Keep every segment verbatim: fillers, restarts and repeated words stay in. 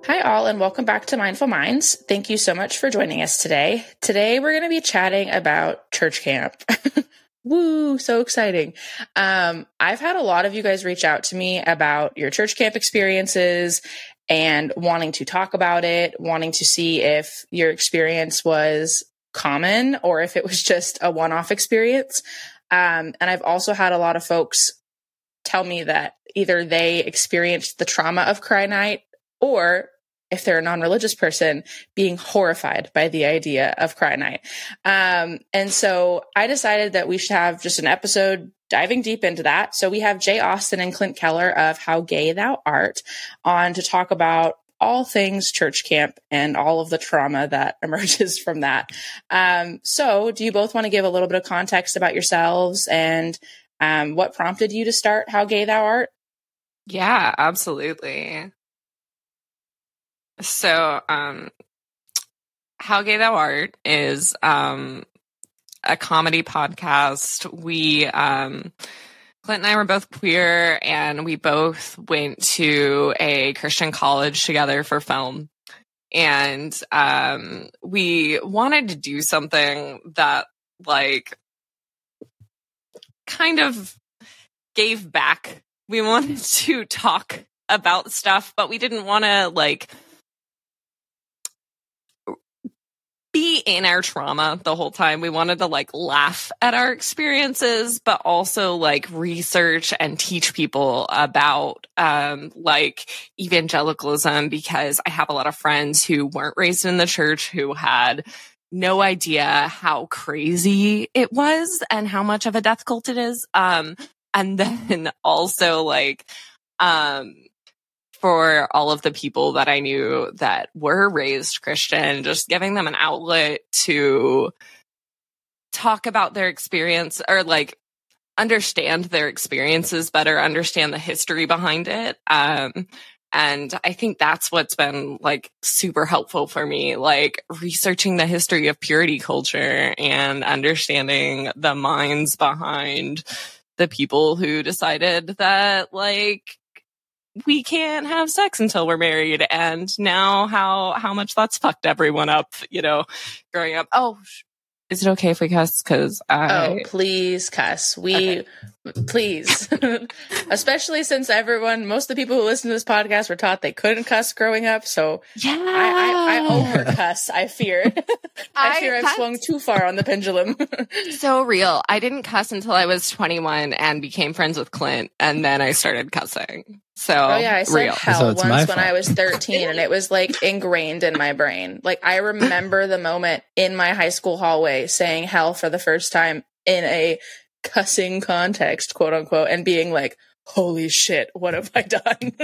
Hi all, and welcome back to Mindful Minds. Thank you so much for joining us today. Today we're going to be chatting about church camp. Woo, so exciting. Um, I've had a lot of you guys reach out to me about your church camp experiences and wanting to talk about it, wanting to see if your experience was common or if it was just a one-off experience. Um, and I've also had a lot of folks tell me that either they experienced the trauma of Cry Night, or if they're a non-religious person, being horrified by the idea of Cry Night. Um, and so I decided that we should have just an episode diving deep into that. So we have Jay Austin and Clint Keller of How Gay Thou Art on to talk about all things church camp and all of the trauma that emerges from that. Um, so do you both want to give a little bit of context about yourselves and um, what prompted you to start How Gay Thou Art? Yeah, absolutely. So, um, How Gay Thou Art is um, a comedy podcast. We, um, Clint and I were both queer, and we both went to a Christian college together for film. And um, we wanted to do something that, like, kind of gave back. We wanted to talk about stuff, but we didn't want to, like, be in our trauma the whole time. We wanted to like laugh at our experiences, but also like research and teach people about um, like evangelicalism, because I have a lot of friends who weren't raised in the church who had no idea how crazy it was and how much of a death cult it is. Um, and then also like, um, for all of the people that I knew that were raised Christian, just giving them an outlet to talk about their experience or like understand their experiences better, understand the history behind it. Um, and I think that's what's been like super helpful for me, like researching the history of purity culture and understanding the minds behind the people who decided that like, we can't have sex until we're married. And now how, how much that's fucked everyone up, you know, growing up. Oh, is it okay if we cuss? Cause I... Oh, please cuss. We, okay. Please. Especially since everyone, most of the people who listen to this podcast were taught they couldn't cuss growing up. So yeah, I, I, I over cuss. I fear. I fear I, I've swung too far on the pendulum. So real. I didn't cuss until I was twenty-one and became friends with Clint. And then I started cussing. So oh yeah, I said real. hell so once when I was thirteen, and it was like ingrained in my brain. Like I remember the moment in my high school hallway saying hell for the first time in a cussing context, quote unquote, and being like, holy shit, what have I done? And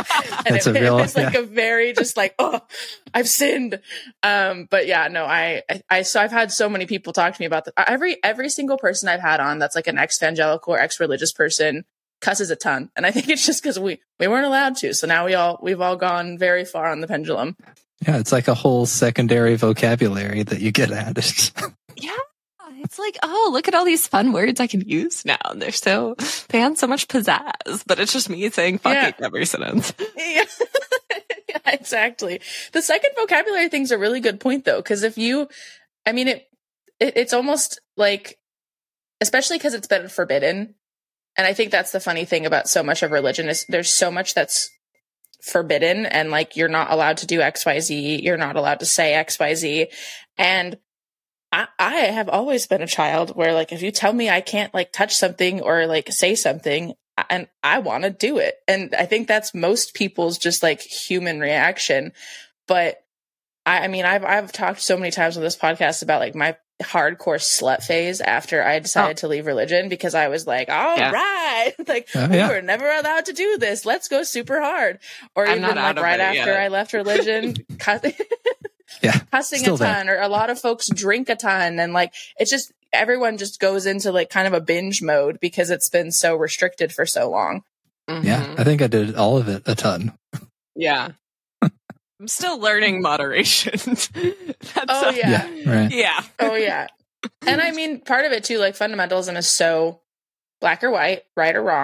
it, a real, it was like yeah. a very just like, oh, I've sinned. Um, but yeah, no, I, I, I, so I've had so many people talk to me about that. Every, every single person I've had on that's like an ex-evangelical or ex-religious person cusses a ton. And I think it's just because we, we weren't allowed to. So now we all, we've all gone very far on the pendulum. Yeah, it's like a whole secondary vocabulary that you get added. Yeah. It's like, oh, look at all these fun words I can use now. They're so, they have so much pizzazz, but it's just me saying fucking yeah. every sentence. Yeah. Yeah, exactly. The second vocabulary thing's a really good point though. Cause if you, I mean, it, it it's almost like, especially cause it's been forbidden. And I think that's the funny thing about so much of religion is there's so much that's forbidden and like, you're not allowed to do X, Y, Z. You're not allowed to say X, Y, Z. And I, I have always been a child where like, if you tell me I can't like touch something or like say something and I want to do it. And I think that's most people's just like human reaction. But I, I mean, I've, I've talked so many times on this podcast about like my hardcore slut phase after I decided oh. to leave religion because I was like, all yeah. right, like oh, we yeah. were never allowed to do this. Let's go super hard. Or I'm even like right after yet. I left religion, yeah, cussing Still a ton, there. Or a lot of folks drink a ton. And like, it's just, everyone just goes into like kind of a binge mode because it's been so restricted for so long. Mm-hmm. Yeah. I think I did all of it a ton. Yeah. I'm still learning moderation. That's oh a, yeah. Yeah, right. yeah. Oh yeah. And I mean, part of it too, like fundamentalism is so black or white, right or wrong.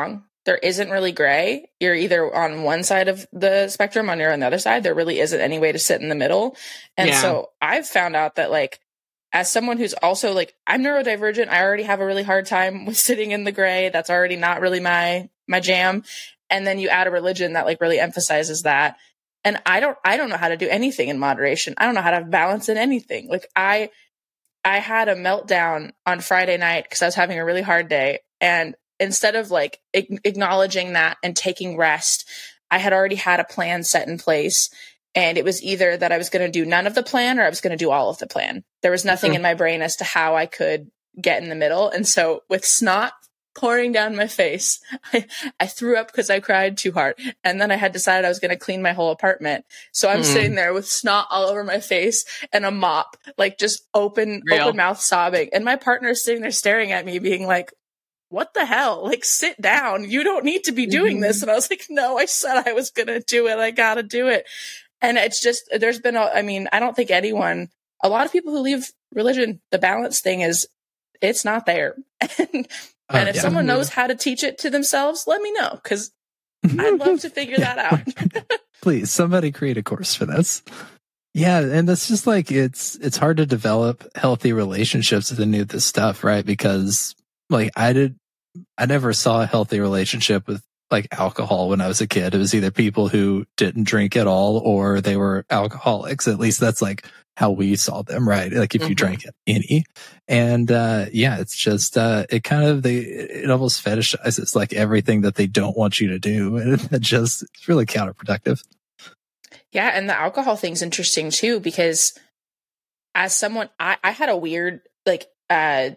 there isn't really gray. You're either on one side of the spectrum or you're on the other side. There really isn't any way to sit in the middle. And Yeah. so I've found out that like, as someone who's also like, I'm neurodivergent, I already have a really hard time with sitting in the gray. That's already not really my, my jam. And then you add a religion that like really emphasizes that. And I don't, I don't know how to do anything in moderation. I don't know how to have balance in anything. Like I, I had a meltdown on Friday night because I was having a really hard day. And instead of like ag- acknowledging that and taking rest, I had already had a plan set in place. And it was either that I was going to do none of the plan or I was going to do all of the plan. There was nothing mm-hmm. in my brain as to how I could get in the middle. And so with snot pouring down my face, I, I threw up because I cried too hard. And then I had decided I was going to clean my whole apartment. So I'm mm. sitting there with snot all over my face and a mop, like just open, Real. open mouth sobbing. And my partner is sitting there staring at me being like, what the hell? Like, sit down. You don't need to be doing mm-hmm. this. And I was like, no, I said I was going to do it. I got to do it. And it's just, there's been, a, I mean, I don't think anyone, a lot of people who leave religion, the balance thing is, it's not there. and uh, and if yeah. someone knows how to teach it to themselves, let me know, because I'd love to figure that out. Please, somebody create a course for this. Yeah, and it's just like, it's it's hard to develop healthy relationships with any of this stuff, right? Because, like, I did, I never saw a healthy relationship with like alcohol when I was a kid. It was either people who didn't drink at all or they were alcoholics. At least that's like how we saw them, right? Like if mm-hmm. you drank any. And uh yeah, it's just uh it kind of they it almost fetishizes like everything that they don't want you to do. And it just it's really counterproductive. Yeah, and the alcohol thing's interesting too, because as someone I, I had a weird like uh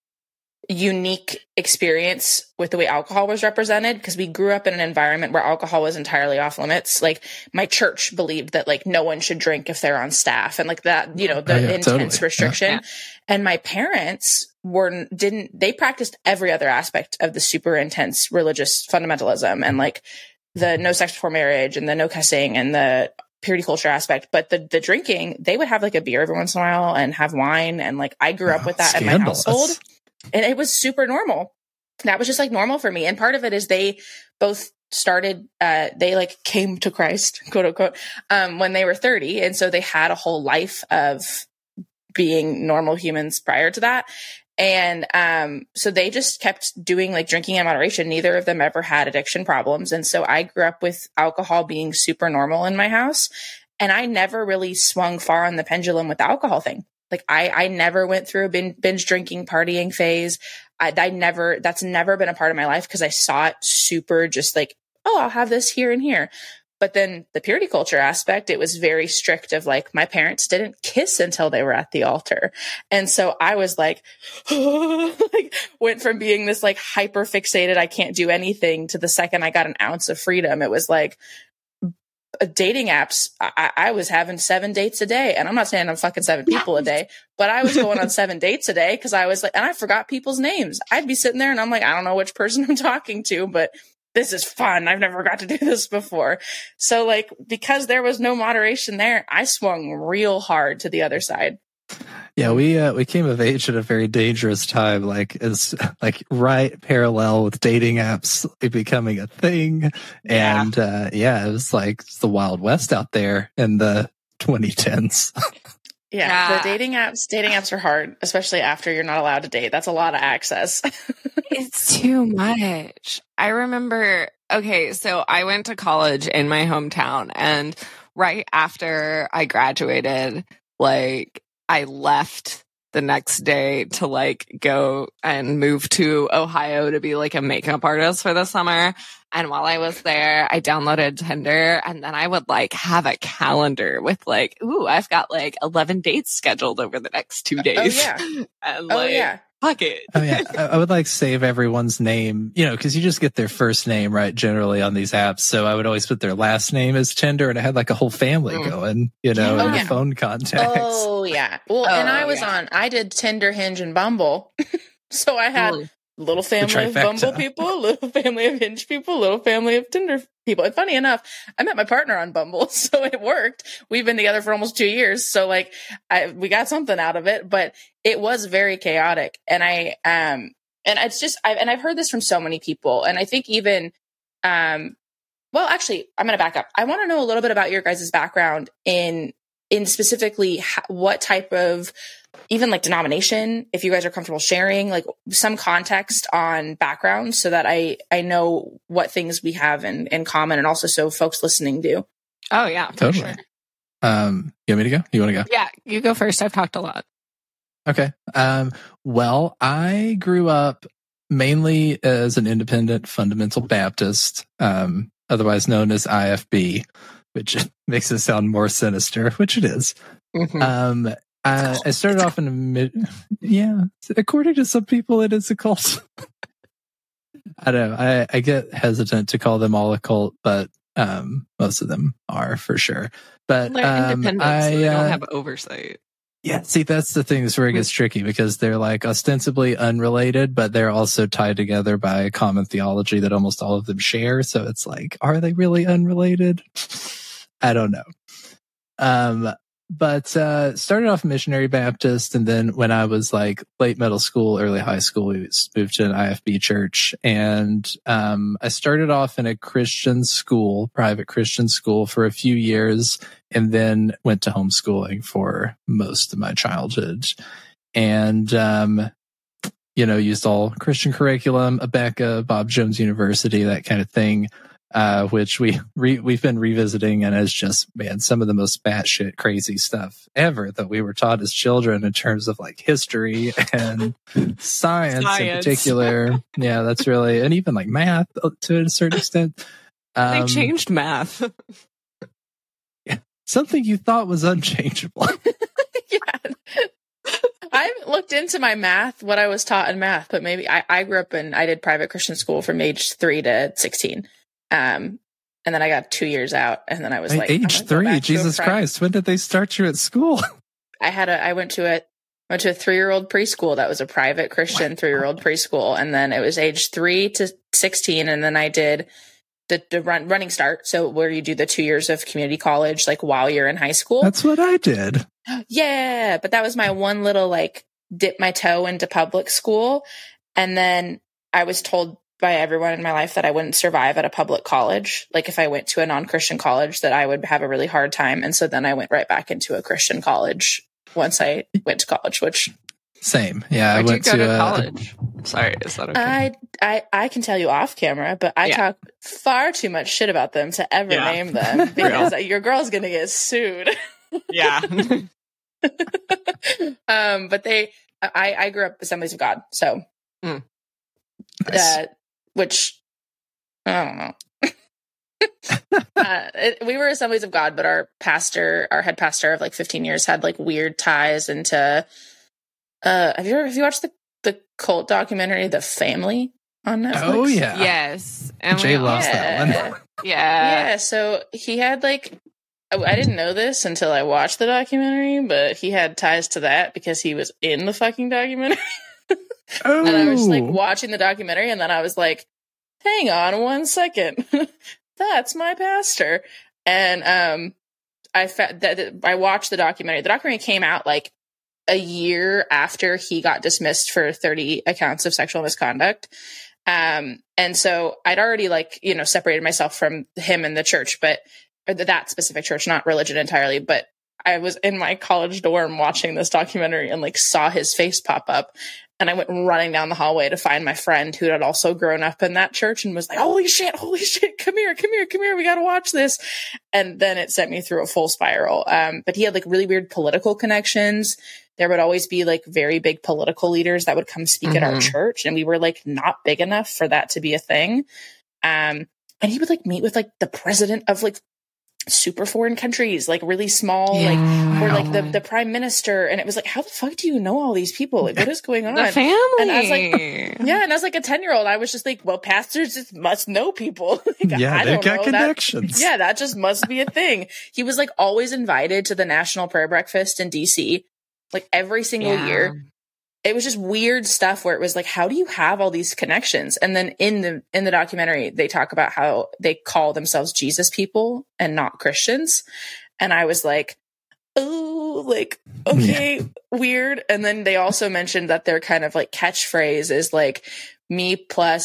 unique experience with the way alcohol was represented, because we grew up in an environment where alcohol was entirely off limits. Like my church believed that like no one should drink if they're on staff, and like that, you know, the oh, yeah, intense totally. restriction. Yeah. And my parents were didn't they practiced every other aspect of the super intense religious fundamentalism and like the no sex before marriage and the no cussing and the purity culture aspect, but the the drinking, they would have like a beer every once in a while and have wine, and like I grew up oh, with that scandalous. in my household. And it was super normal. That was just like normal for me. And part of it is they both started, uh, they like came to Christ, quote unquote, um, when they were thirty. And so they had a whole life of being normal humans prior to that. And, um, so they just kept doing like drinking in moderation. Neither of them ever had addiction problems. And so I grew up with alcohol being super normal in my house. And I never really swung far on the pendulum with the alcohol thing. Like I, I never went through a binge, binge drinking, partying phase. I, I never, that's never been a part of my life because I saw it super just like, oh, I'll have this here and here. But then the purity culture aspect, it was very strict of like, my parents didn't kiss until they were at the altar. And so I was like, like went from being this like hyper fixated, I can't do anything, to the second I got an ounce of freedom, it was like, dating apps, I, I was having seven dates a day, and I'm not saying I'm fucking seven people a day, but I was going on seven dates a day because I was like, and I forgot people's names. I'd be sitting there and I'm like, I don't know which person I'm talking to, but this is fun. I've never got to do this before. So like, because there was no moderation there, I swung real hard to the other side. Yeah, we uh, we came of age at a very dangerous time, like it's like right parallel with dating apps becoming a thing, yeah. and uh, yeah, it was like it's the Wild West out there in the twenty tens. Yeah, yeah, the dating apps, dating apps are hard, especially after you're not allowed to date. That's a lot of access. It's too much. I remember. Okay, so I went to college in my hometown, and right after I graduated, like. I left the next day to like go and move to Ohio to be like a makeup artist for the summer. And while I was there, I downloaded Tinder, and then I would like have a calendar with like, ooh, I've got like eleven dates scheduled over the next two days. Oh, yeah. and, oh, like, yeah. Fuck it. Oh, yeah. I would like save everyone's name, you know, because you just get their first name, right, generally on these apps. So I would always put their last name as Tinder, and I had like a whole family mm. going, you know, oh, and yeah. phone contacts. Oh, yeah. Well, oh, and I was yeah. on, I did Tinder, Hinge, and Bumble. So I had mm. little family of Bumble people, little family of Hinge people, little family of Tinder people. And funny enough, I met my partner on Bumble, so it worked. We've been together for almost two years. So like, I, we got something out of it, but it was very chaotic. And I, um, and it's just, I've, and I've heard this from so many people. And I think even um, well, actually, I'm going to back up. I want to know a little bit about your guys' background in, in specifically ha- what type of, even like denomination, if you guys are comfortable sharing, like some context on background so that I, I know what things we have in, in common, and also so folks listening do. Oh yeah, for Totally. sure. Um, you want me to go? You want to go? Yeah, you go first. I've talked a lot. Okay. Um, well, I grew up mainly as an independent fundamental Baptist, um, otherwise known as I F B, which makes it sound more sinister, which it is. Mm-hmm. Um, I, I started off in a mid, yeah, according to some people, it is a cult. I don't know. I, I get hesitant to call them all a cult, but um, most of them are for sure. But They're um, independent, I, so they uh, don't have oversight. Yeah, see, that's the thing. That's where it gets tricky because they're like ostensibly unrelated, but they're also tied together by a common theology that almost all of them share. So it's like, are they really unrelated? I don't know. Um, but uh, started off missionary Baptist, and then when I was like late middle school, early high school, we moved to an I F B church, and um, I started off in a Christian school, private Christian school, for a few years, and then went to homeschooling for most of my childhood, and um, you know, used all Christian curriculum, Abeka, Bob Jones University, that kind of thing. Uh, which we re- we've been revisiting, and it's just, man, some of the most batshit crazy stuff ever that we were taught as children in terms of like history and science, Science. in particular. Yeah, that's really, and even like math to a certain extent. Um, They changed math. yeah, something you thought was unchangeable. Yeah. I haven't looked into my math, what I was taught in math, but maybe I, I grew up in, I did private Christian school from age three to sixteen. Um, and then I got two years out, and then I was At like, age three, Jesus Christ, when did they start you at school? I had a, I went to a, went to a three-year-old preschool that was a private Christian three-year-old preschool, and then it was age three to sixteen, and then I did the, the run, running start, so where you do the two years of community college, like while you're in high school. That's what I did. Yeah, but that was my one little like dip my toe into public school, and then I was told by everyone in my life that I wouldn't survive at a public college. Like if I went to a non-Christian college, that I would have a really hard time. And so then I went right back into a Christian college once I went to college, which same. Yeah, Where'd I went you go to, to uh, college. Sorry, is that okay? I, I, I can tell you off camera, but I Yeah. talk far too much shit about them to ever Yeah. name them because your girl's going to get sued. Yeah. um, but they, I, I grew up Assemblies of God. So, Mm. Nice. uh, which I don't know. uh, it, we were Assemblies of God, but our pastor, our head pastor of like fifteen years, had like weird ties into. Uh, have you ever have you watched the the cult documentary The Family on Netflix? Oh yeah, Yes. And Jay we- loves Yeah. that one. Yeah. Yeah, so he had like, I I didn't know this until I watched the documentary, but he had ties to that because he was in the fucking documentary. Oh, And I was like watching the documentary, and then I was like, hang on one second. That's my pastor. And um, I fa- that, that I watched the documentary. The documentary came out like a year after he got dismissed for thirty accounts of sexual misconduct. Um, and so I'd already like, you know, separated myself from him and the church, but or that specific church, not religion entirely, but I was in my college dorm watching this documentary and like saw his face pop up. And I went running down the hallway to find my friend who had also grown up in that church and was like, holy shit, holy shit, come here, come here, come here. We got to watch this. And then it sent me through a full spiral. Um, but he had like really weird political connections. There would always be like very big political leaders that would come speak mm-hmm. at our church. And we were like not big enough for that to be a thing. Um, and he would like meet with like the president of like super foreign countries, like really small, yeah. like or like the, the prime minister. And it was like, how the fuck do you know all these people? Like, what is going on? The family. And I was like, yeah. And I was like a ten year old. I was just like, well, pastors just must know people. Like, yeah, I they've don't got know. connections. That, yeah, that just must be a thing. He was like always invited to the National Prayer Breakfast in D C, like every single yeah. year. It was just weird stuff where it was like, how do you have all these connections? And then in the in the documentary, they talk about how they call themselves Jesus people and not Christians. And I was like, oh, like, okay, yeah. weird. And then they also mentioned that their kind of like catchphrase is like me plus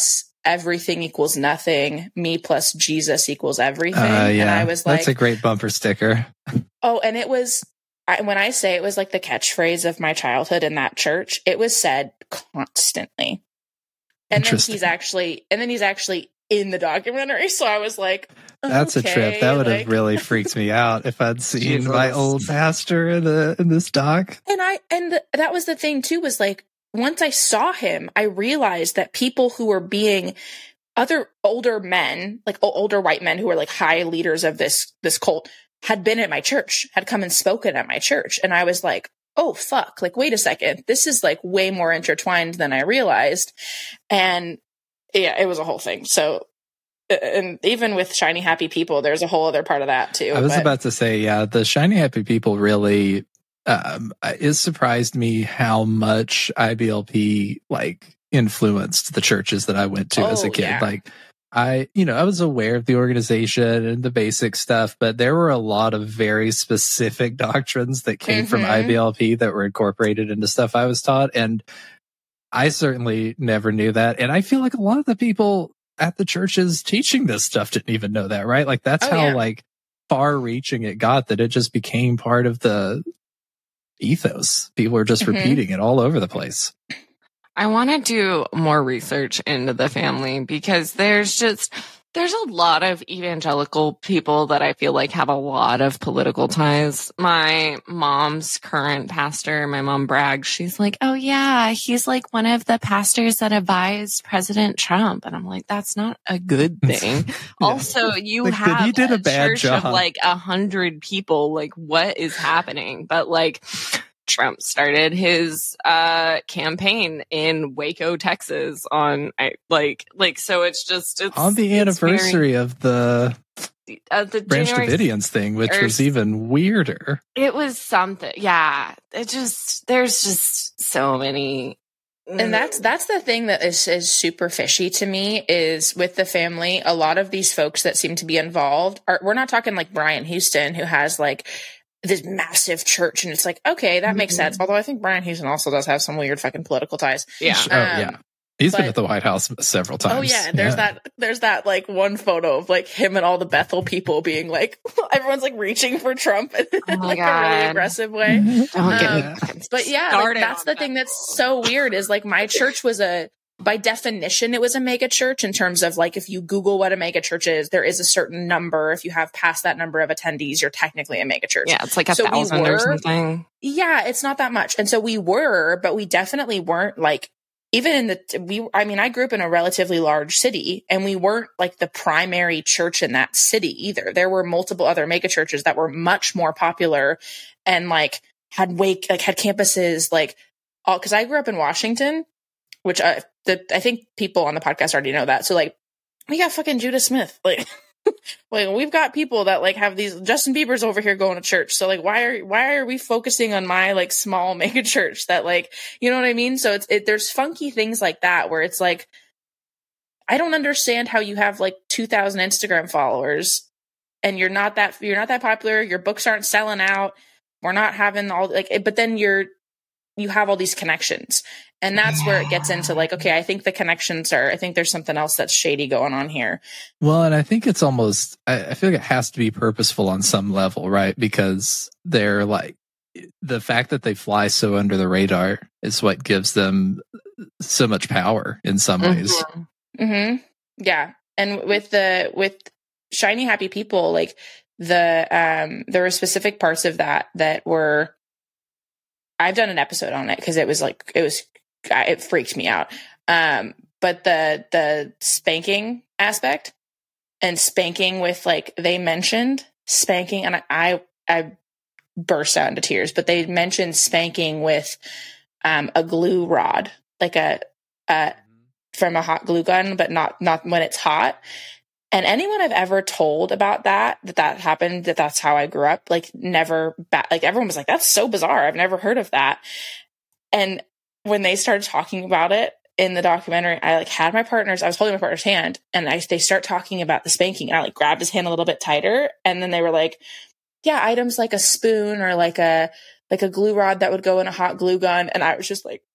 everything equals nothing. Me plus Jesus equals everything. Uh, yeah, and I was like, that's a great bumper sticker. oh, and it was, I, when I say it was like the catchphrase of my childhood in that church, it was said constantly. And then he's actually, and then he's actually in the documentary. So I was like, that's okay, a trip. That would like, have really freaked me out if I'd seen Jesus. my old pastor in the in this doc. And I, and the, that was the thing too, was like, once I saw him, I realized that people who were being other older men, like older white men who were like high leaders of this, this cult, had been at my church, had come and spoken at my church. And I was like, oh, fuck, like, wait a second. This is like way more intertwined than I realized. And yeah, it was a whole thing. So, and even with Shiny Happy People, there's a whole other part of that too. I was but, about to say, yeah, the Shiny Happy People really, um, it surprised me how much I B L P like influenced the churches that I went to oh, as a kid. Yeah. Like, I, you know, I was aware of the organization and the basic stuff, but there were a lot of very specific doctrines that came mm-hmm. from I B L P that were incorporated into stuff I was taught. And I certainly never knew that. And I feel like a lot of the people at the churches teaching this stuff didn't even know that, right? Like that's oh, how yeah. like far reaching it got, that it just became part of the ethos. People are just mm-hmm. repeating it all over the place. I want to do more research into the family because there's just, there's a lot of evangelical people that I feel like have a lot of political ties. My mom's current pastor, my mom brags, she's like, oh yeah, he's like one of the pastors that advised President Trump. And I'm like, that's not a good thing. yeah. Also, you like, have he did a, a bad church job. of like a hundred people. Like, what is happening? But like, Trump started his uh campaign in Waco, Texas on I, like like so it's just it's on the anniversary very, of the uh, the Branch January, Davidians thing, which or, was even weirder. It was something. Yeah. It just there's just so many and that's that's the thing that is, is super fishy to me is with the family, a lot of these folks that seem to be involved are, we're not talking like Brian Houston, who has like this massive church, and it's like, okay, that makes mm-hmm. sense. Although I think Brian Houston also does have some weird fucking political ties. Yeah. Oh, um, yeah. He's but, been at the White House several times. Oh yeah. There's yeah. that, there's that like one photo of like him and all the Bethel people being like, everyone's like reaching for Trump in oh like God. a really aggressive way. Don't um, get but yeah, like, that's the thing that's so weird is like my church was a, by definition, it was a mega church in terms of like, if you Google what a mega church is, there is a certain number. If you have past that number of attendees, you're technically a mega church. Yeah, it's like a so thousand we were, or something. Yeah, it's not that much. And so we were, but we definitely weren't like, even in the, we, I mean, I grew up in a relatively large city and we weren't like the primary church in that city either. There were multiple other mega churches that were much more popular and like had wake, like had campuses, like all, cause I grew up in Washington, which I, the, I think people on the podcast already know that. So like, we got fucking Judah Smith. Like, like we've got people that like have these Justin Bieber's over here going to church. So like, why are, why are we focusing on my like small mega church that like, you know what I mean? So it's, it, there's funky things like that where it's like, I don't understand how you have like two thousand Instagram followers and you're not that, you're not that popular. Your books aren't selling out. We're not having all like, but then you're, you have all these connections. And that's where it gets into like, okay, I think the connections are, I think there's something else that's shady going on here. Well, and I think it's almost, I, I feel like it has to be purposeful on some level, right? Because they're like, the fact that they fly so under the radar is what gives them so much power in some ways. Mm-hmm. Mm-hmm. Yeah. And with the, with Shiny Happy People, like the, um, there were specific parts of that that were, I've done an episode on it because it was like, it was, it freaked me out. Um, but the, the spanking aspect and spanking with like, they mentioned spanking and I, I, I burst out into tears, but they mentioned spanking with, um, a glue rod, like a, uh, from a hot glue gun, but not, not when it's hot. And anyone I've ever told about that, that that happened, that that's how I grew up, like never, ba- like everyone was like, that's so bizarre. I've never heard of that. And when they started talking about it in the documentary, I like had my partners, I was holding my partner's hand and I, they start talking about the spanking and I like grabbed his hand a little bit tighter. And then they were like, yeah, items like a spoon or like a, like a glue rod that would go in a hot glue gun. And I was just like,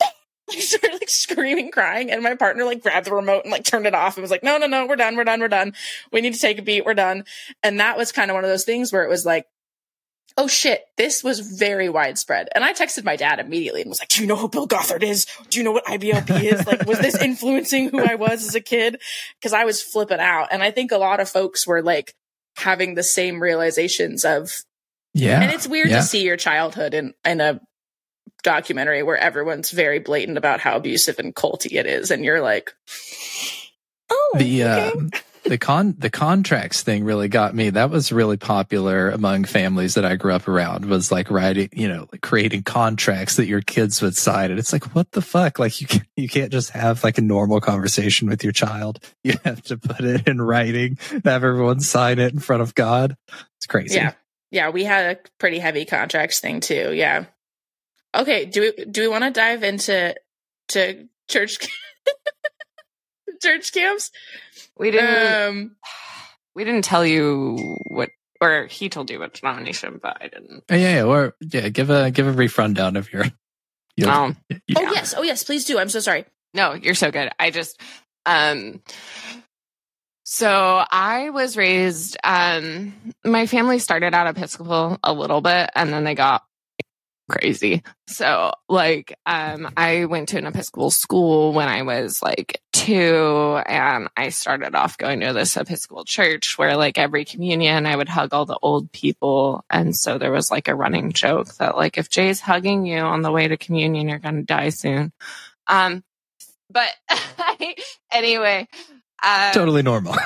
I started like screaming, crying, and my partner like grabbed the remote and like turned it off and was like, no, no, no, we're done, we're done, we're done. We need to take a beat, we're done. And that was kind of one of those things where it was like, oh shit, this was very widespread. And I texted my dad immediately and was like, do you know who Bill Gothard is? Do you know what I B L P is? Like, was this influencing who I was as a kid? Because I was flipping out. And I think a lot of folks were like having the same realizations of, yeah. And it's weird yeah. to see your childhood in, in a documentary where everyone's very blatant about how abusive and culty it is. And you're like, oh, the, okay. um, the con, the contracts thing really got me. That was really popular among families that I grew up around, was like writing, you know, like creating contracts that your kids would sign. And it's like, what the fuck? Like you can't, you can't just have like a normal conversation with your child. You have to put it in writing, have everyone sign it in front of God. It's crazy. Yeah. Yeah. We had a pretty heavy contracts thing too. Yeah. Okay, do we do we want to dive into to church church camps? We didn't. Um, we didn't tell you what, or he told you what denomination, but I didn't. Yeah, yeah, or yeah, give a give a brief rundown of your. your um, yeah. Oh yes, oh yes, please do. I'm so sorry. No, you're so good. I just, um, so I was raised. Um, my family started out Episcopal a little bit, and then they got crazy. So like, um, I went to an Episcopal school when I was like two, and I started off going to this Episcopal church where like every communion I would hug all the old people. And so there was like a running joke that like, if Jay's hugging you on the way to communion, you're going to die soon. Um, but anyway, um, totally normal.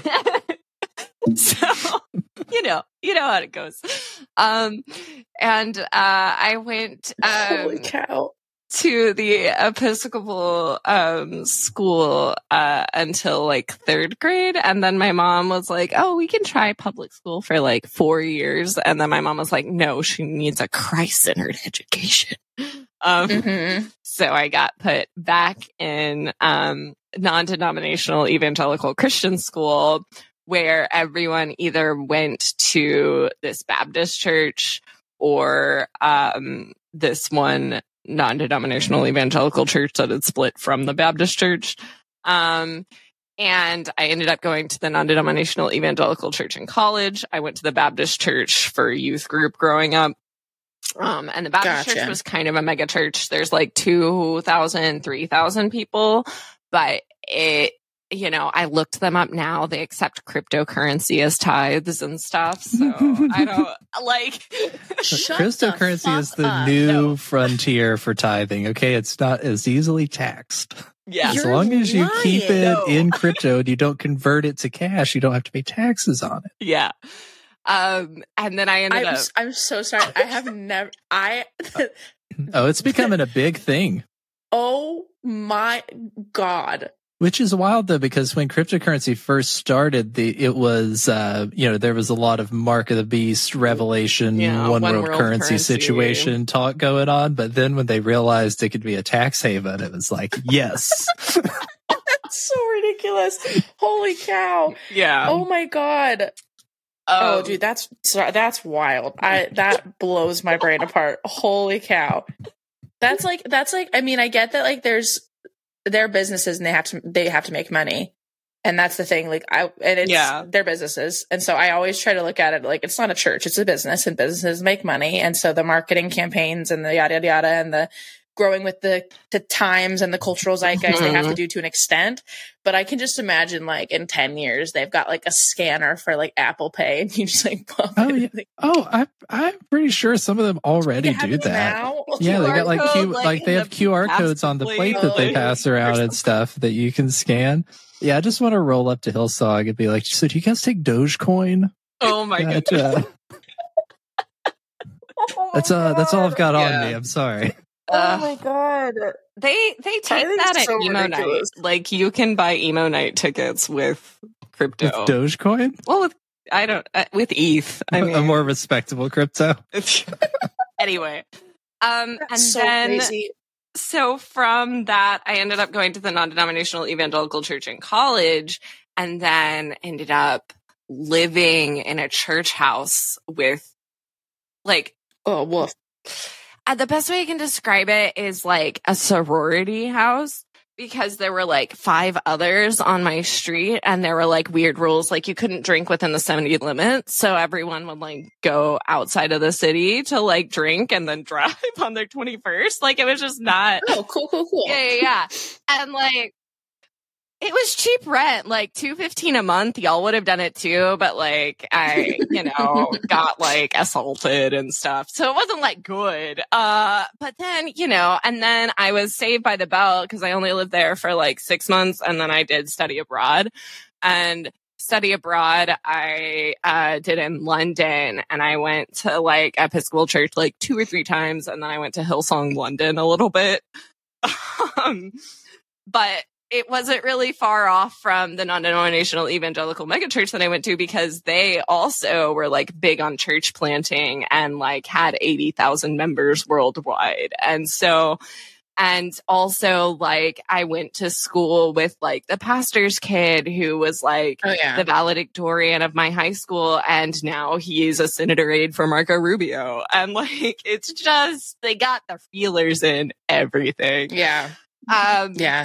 So, you know, you know how it goes. Um, and, uh, I went, um, Holy cow. to the Episcopal, um, school, uh, until like third grade. And then my mom was like, oh, we can try public school for like four years. And then my mom was like, no, she needs a Christ-centered education. Um, Mm-hmm. so I got put back in, um, non-denominational evangelical Christian school, where everyone either went to this Baptist church or um, this one non-denominational evangelical church that had split from the Baptist church. Um, and I ended up going to the non-denominational evangelical church in college. I went to the Baptist church for youth group growing up. Um, and the Baptist Gotcha. church was kind of a mega church. There's like two thousand, three thousand people, but it, you know, I looked them up now. They accept cryptocurrency as tithes and stuff. So I don't like. Shut Cryptocurrency the is fuck the up. new No. frontier for tithing. Okay, it's not as easily taxed. Yeah. As You're long as you keep lying. it No. in crypto and you don't convert it to cash, you don't have to pay taxes on it. Yeah. Um, and then I ended I'm, up. I'm so sorry. I have never. I. Oh, it's becoming a big thing. Oh my god. Which is wild though, because when cryptocurrency first started, the it was uh you know there was a lot of Mark of the Beast, Revelation, Yeah, one, one world, world currency, currency. situation talk going on. But then when they realized it could be a tax haven, it was like, yes. That's so ridiculous. Holy cow. Yeah. Oh my god. Oh, Um, dude, that's so- that's wild. I that blows my brain apart. Holy cow. That's like that's like I mean, I get that like there's their businesses and they have to they have to make money. And that's the thing. Like I and it's Yeah. their businesses. And so I always try to look at it like it's not a church, it's a business, and businesses make money. And so the marketing campaigns and the yada yada yada and the growing with the the times and the cultural zeitgeist they have to do to an extent. But I can just imagine like in ten years they've got like a scanner for like Apple Pay and you just like pump Oh, it. yeah. Like, Oh, I I'm pretty sure some of them already they have do it that. now? Yeah, they Q R got like code, Q like, like they in have the Q R past codes on the plate plate. that they Oh, pass or around and something. stuff that you can scan. Yeah, I just want to roll up to Hillsong and be like, so do you guys take Dogecoin? Oh my That, goodness. uh, Oh my that's uh that's all I've got Yeah. on me. I'm sorry. Oh my god. They they I take think that it's at so emo ridiculous. night. Like you can buy emo night tickets with crypto. With Dogecoin, well, with I don't uh, with E T H. I mean, a more respectable crypto. anyway. Um, That's and so then crazy. so from that, I ended up going to the non-denominational evangelical church in college, and then ended up living in a church house with like. Oh woof. uh, the best way I can describe it is like a sorority house, because there were like five others on my street and there were like weird rules. Like you couldn't drink within the seventy limit. So everyone would like go outside of the city to like drink and then drive on their twenty-first. Like it was just not. Oh, cool, cool, cool. Yeah, yeah, yeah. And like, it was cheap rent, like two fifteen a month. Y'all would have done it too, but like I, you know, got like assaulted and stuff. So it wasn't like good. Uh, but then, you know, and then I was saved by the bell because I only lived there for like six months and then I did study abroad. And study abroad, I uh, did in London, and I went to like Episcopal Church like two or three times, and then I went to Hillsong London a little bit. um, but it wasn't really far off from the non-denominational evangelical megachurch that I went to, because they also were like big on church planting and like had eighty thousand members worldwide. And so, and also like I went to school with like the pastor's kid who was like oh, yeah. the valedictorian of my high school. And now he's a senator aide for Marco Rubio. And like, it's just, they got their feelers in everything. Yeah. Um, yeah.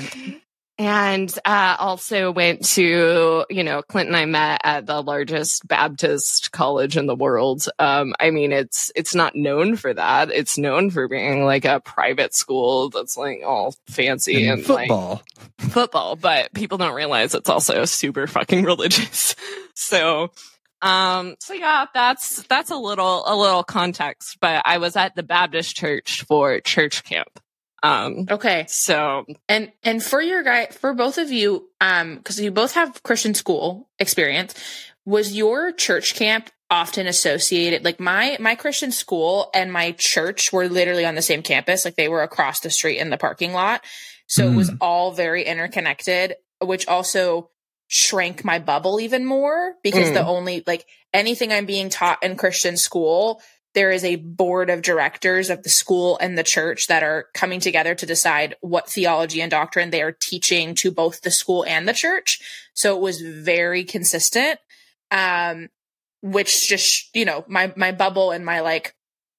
And uh, also went to, you know, Clint and I met at the largest Baptist college in the world. Um, I mean, it's it's not known for that. It's known for being like a private school that's like all fancy and, and football. Like, football, but people don't realize it's also super fucking religious. So, um, so yeah, that's that's a little a little context. But I was at the Baptist church for church camp. Um, okay. So, and, and for your guy, for both of you, um, cause you both have Christian school experience, was your church camp often associated? Like my, my Christian school and my church were literally on the same campus. Like they were across the street in the parking lot. So mm. it was all very interconnected, which also shrank my bubble even more, because mm. the only, like anything I'm being taught in Christian school, there is a board of directors of the school and the church that are coming together to decide what theology and doctrine they are teaching to both the school and the church. So it was very consistent, um, which just, you know, my, my bubble and my like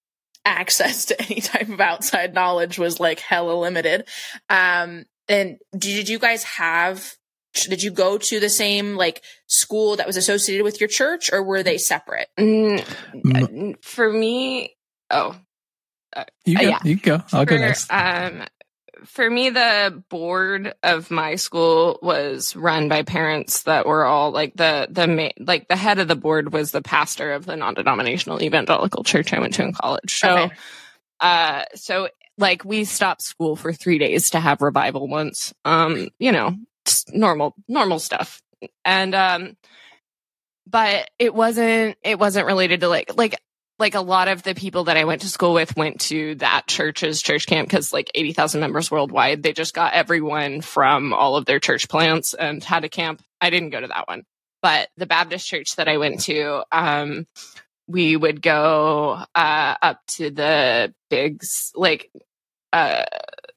access to any type of outside knowledge was like hella limited. Um, and did you guys have, did you go to the same like school that was associated with your church, or were they separate? Mm, for me, oh, uh, you go, uh, yeah. you go. I'll for, go next. Um, for me, the board of my school was run by parents that were all like the the ma- like the head of the board was the pastor of the non-denominational evangelical church I went to in college. So, okay. uh, so like we stopped school for three days to have revival once. Um, you know. normal normal stuff. And um but it wasn't it wasn't related to like like like a lot of the people that I went to school with went to that church's church camp, because like eighty thousand members worldwide, they just got everyone from all of their church plants and had a camp. I didn't go to that one, but the Baptist church that I went to, um we would go uh up to the bigs, like uh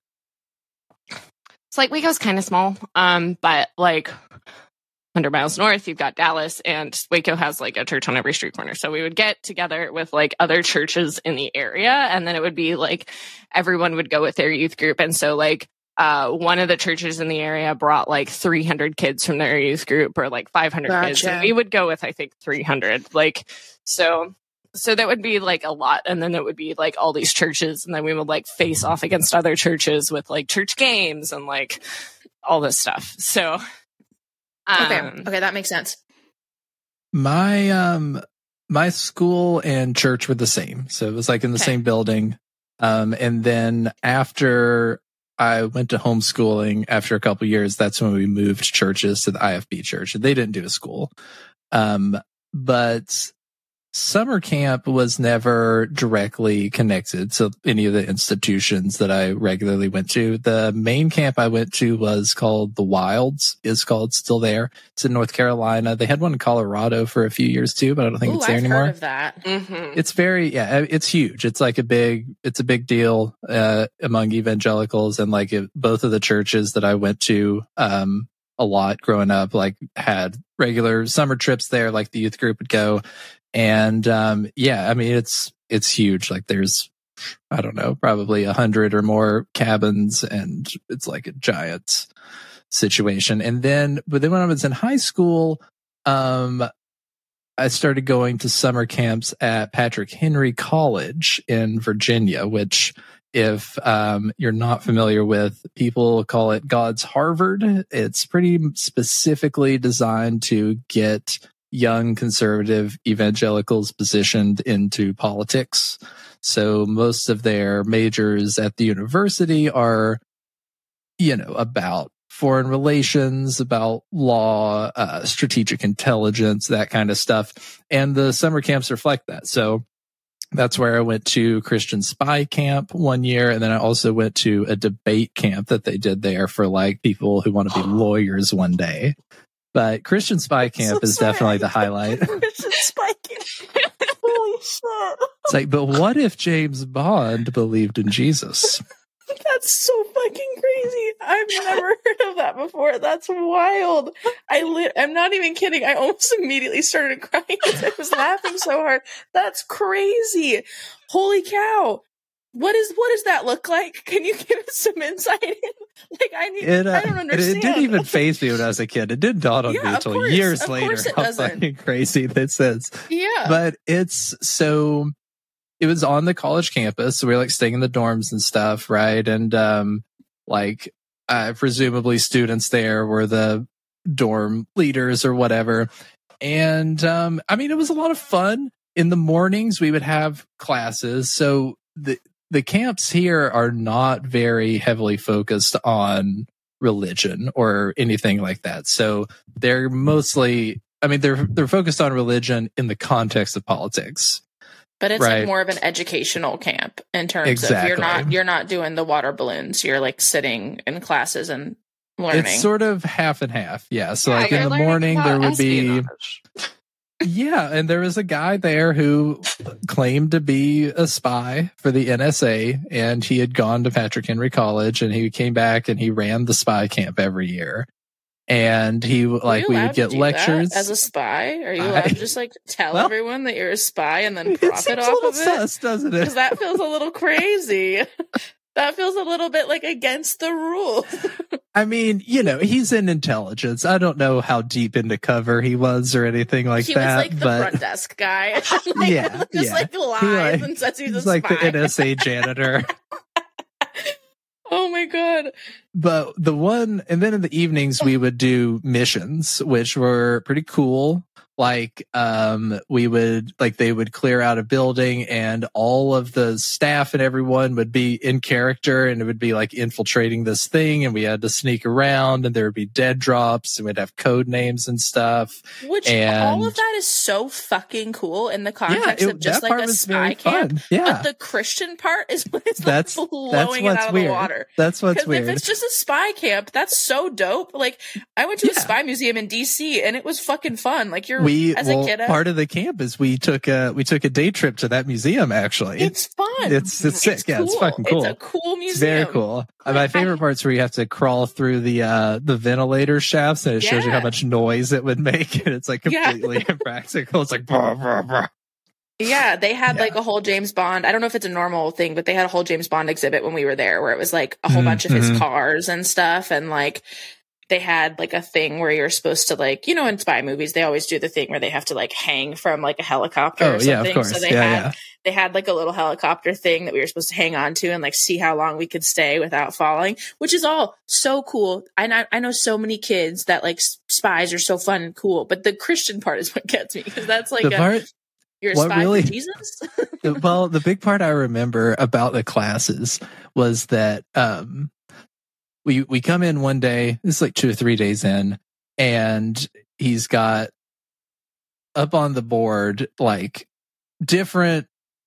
like Waco's kind of small, um, but like one hundred miles north, you've got Dallas, and Waco has like a church on every street corner. So we would get together with like other churches in the area, and then it would be like everyone would go with their youth group. And so like uh, one of the churches in the area brought like three hundred kids from their youth group, or like five hundred gotcha. kids. And we would go with, I think, three hundred. Like, so... So that would be like a lot. And then it would be like all these churches. And then we would like face off against other churches with like church games and like all this stuff. So. Um, okay. Okay. That makes sense. My, um, my school and church were the same. So it was like in the okay. same building. Um, and then after I went to homeschooling after a couple years, that's when we moved churches to the I F B church. They didn't do a school. Um, but summer camp was never directly connected to any of the institutions that I regularly went to. The main camp I went to was called The Wilds, is called still there. It's in North Carolina. They had one in Colorado for a few years too, but I don't think Ooh, it's there I've anymore. Heard of that. Mm-hmm. It's very, yeah, it's huge. It's like a big, it's a big deal, uh, among evangelicals, and like it, both of the churches that I went to, um, a lot growing up, like had regular summer trips there, like the youth group would go. And, um, yeah, I mean, it's, it's huge. Like there's I don't know, probably a hundred or more cabins, and it's like a giant situation. And then, but then when I was in high school, um, I started going to summer camps at Patrick Henry College in Virginia, which, if um, you're not familiar with, people call it God's Harvard. It's pretty specifically designed to get young conservative evangelicals positioned into politics. So most of their majors at the university are, you know, about foreign relations, about law, uh, strategic intelligence, that kind of stuff. And the summer camps reflect that. So that's where I went to Christian Spy Camp one year. And then I also went to a debate camp that they did there for like people who want to be lawyers one day. But Christian Spy Camp so is sorry. definitely the highlight. Christian Spy Camp. Holy shit. It's like, but what if James Bond believed in Jesus? That's so fucking crazy. I've never heard of that before. That's wild. I lit I'm not even kidding. I almost immediately started crying because I was laughing so hard. That's crazy. Holy cow. What is what does that look like? Can you give us some insight? Like I need It, uh, I don't understand. It, it didn't even faze me when I was a kid. It didn't dawn on Yeah, me of until course. years Of later course it how doesn't. fucking crazy this is. Yeah. But it's so it was on the college campus, so we were like staying in the dorms and stuff, right? And um like uh, presumably students there were the dorm leaders or whatever. And um I mean, it was a lot of fun. In the mornings we would have classes. So the the camps here are not very heavily focused on religion or anything like that. So they're mostly, I mean, they're they're focused on religion in the context of politics. But it's right. like more of an educational camp in terms Exactly. of you're not you're not doing the water balloons. You're like sitting in classes and learning. It's sort of half and half. Yeah. So Yeah, like in you're the learning morning there about would be espionage. yeah, and there was a guy there who claimed to be a spy for the N S A, and he had gone to Patrick Henry College, and he came back and he ran the spy camp every year. And he Are like you we allowed would get to do lectures that as a spy. Are you I- allowed to just like tell Well, everyone that you're a spy and then it profit seems a off little of it? sus, doesn't it? Because that feels a little crazy. That feels a little bit like against the rules. I mean, you know, he's in intelligence. I don't know how deep into cover he was or anything like he that. was like the but front desk guy. Like, Yeah, just yeah. like lies He, like- and says he's, he's a like spy. the N S A janitor. Oh my god. But the one, and then in the evenings we would do missions, which were pretty cool. Like, um, we would, like, they would clear out a building and all of the staff and everyone would be in character, and it would be like infiltrating this thing, and we had to sneak around, and there would be dead drops, and we'd have code names and stuff. Which And- all of that is so fucking cool in the Yeah, context it, of just that like part a was spy very camp. fun. Yeah, But the Christian part is what is like that's blowing that's it what's out of weird. the water. That's what's Because if weird. it's just a spy camp, that's so dope. Like I went to Yeah. a spy museum in D C and it was fucking fun. Like you're we as well, a kid, part of the camp is we took a we took a day trip to that museum. Actually, it's fun. It's it's sick. Yeah, it's fucking cool. It's a cool museum. It's very cool. Uh, my favorite part's where you have to crawl through the uh the ventilator shafts, and it shows you how Yeah. much noise it would make, and it's like Yeah. completely impractical. It's like brr, brr, brr. Yeah, they had Yeah. like a whole James Bond. I don't know if it's a normal thing, but they had a whole James Bond exhibit when we were there where it was like a whole Mhm, bunch of his mhm. cars and stuff. And like they had like a thing where you're supposed to like, you know, in spy movies, they always do the thing where they have to like hang from like a helicopter Oh or something. yeah, of course. So they yeah, had yeah. they had like a little helicopter thing that we were supposed to hang on to and like see how long we could stay without falling, which is all so cool. I know, I know so many kids that like s- spies are so fun and cool, but the Christian part is what gets me because that's like The a, part, you're a what spy really- for Jesus. the- well, the big part I remember about the classes was that um we we come in one day, this is like two or three days in, and he's got up on the board like different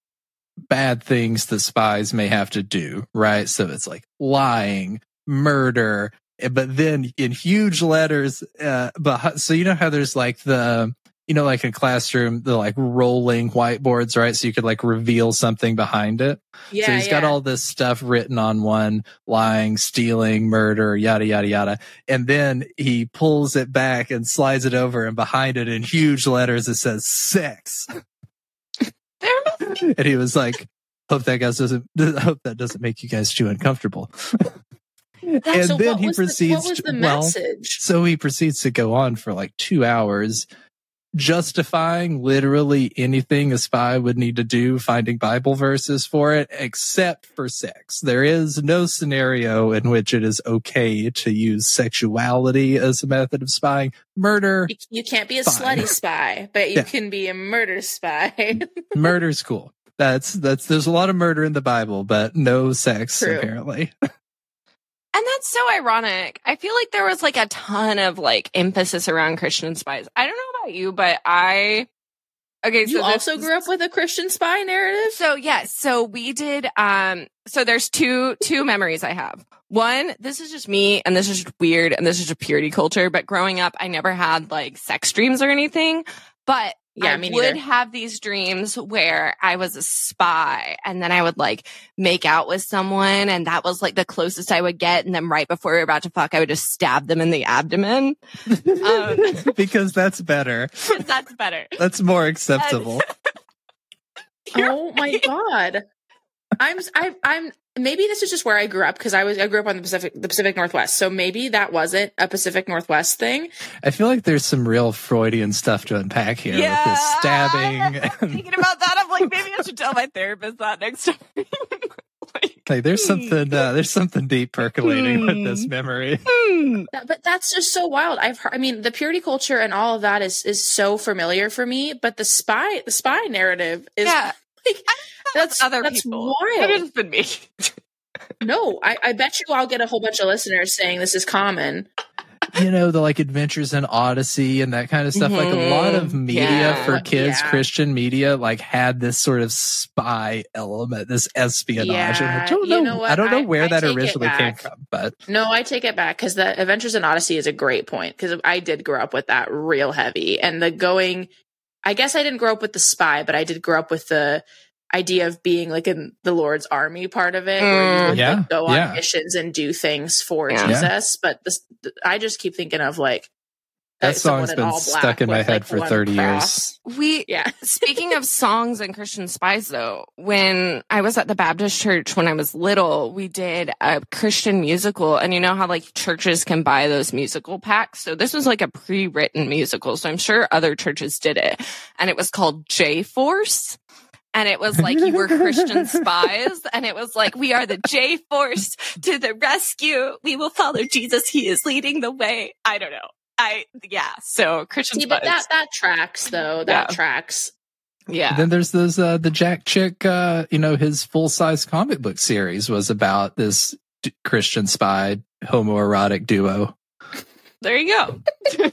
bad things the spies may have to do, right? So it's like lying, murder, eh, but then in huge letters, uh, but so you know how there's like the, you know, like in classroom, the like rolling whiteboards, right? So you could like reveal something behind it. Yeah, So he's got yeah. all this stuff written on one, lying, stealing, murder, yada, yada, yada. And then he pulls it back and slides it over, and behind it in huge letters, it says sex. There must be And he was like, Hope that guys doesn't. Hope that doesn't make you guys too uncomfortable. That, and so then what he was proceeds. The, what was the to, well, message? so he proceeds to go on for like two hours, justifying literally anything a spy would need to do, finding Bible verses for it, except for sex. There is no scenario in which it is okay to use sexuality as a method of spying. Murder. You, you can't be a fine. slutty spy, but you Yeah. can be a murder spy. Murder's cool. That's that's. There's a lot of murder in the Bible, but no sex True. apparently. And that's so ironic. I feel like there was like a ton of like emphasis around Christian spies. I don't know about you, but I okay. So You this- also grew up with a Christian spy narrative? So yes, so we did. Um, so there's two two memories I have. One, this is just me, and this is just weird, and this is just purity culture. But growing up, I never had like sex dreams or anything. But Yeah, I me would neither. have these dreams where I was a spy, and then I would like make out with someone, and that was like the closest I would get. And then right before we were about to fuck, I would just stab them in the abdomen. Um, Because that's better. that's better. That's more acceptable. Oh my god. I'm I I'm maybe this is just where I grew up because I was I grew up on the Pacific the Pacific Northwest. So maybe that wasn't a Pacific Northwest thing. I feel like there's some real Freudian stuff to unpack here with this stabbing. I'm and, thinking about that. I'm like, maybe I should tell my therapist that next time. like, like there's something uh, there's something deep percolating with Hmm. this memory. hmm. That, but that's just so wild. I've heard, I mean, the purity culture and all of that is is so familiar for me. But the spy the spy narrative is Yeah. like that's Other that's people. wild. Maybe it's been me. No, I, I bet you I'll get a whole bunch of listeners saying this is common. You know, the like Adventures in Odyssey and that kind of stuff. Like a lot of Mhm. media Yeah. for kids, Yeah. Christian media, like had this sort of spy element, this espionage. And I Yeah, don't you know, know what? I don't know I- where I that take it originally came back. from, but No, I take it back because the Adventures in Odyssey is a great point because I did grow up with that real heavy. And the going, I guess I didn't grow up with the spy, but I did grow up with the idea of being like in the Lord's army part of it, where you Mm. would Yeah, like, go on yeah. missions and do things for Yeah. Jesus. But this, I just keep thinking of like that uh, someone song's in been all black stuck in my with, head like, for one thirty cross. We Yeah. Speaking of songs and Christian spies, though, when I was at the Baptist church when I was little, we did a Christian musical. And you know how like churches can buy those musical packs? So this was like a pre-written musical. So I'm sure other churches did it. And it was called J-Force. And it was like you were Christian spies. And it was like, we are the J-Force to the rescue. We will follow Jesus. He is leading the way. I don't know. I, yeah. So Christian See, spies. but that that tracks though. That Yeah. tracks. yeah. then there's those uh the Jack Chick uh you know his full-size comic book series was about this d- Christian spy homoerotic duo. There you go.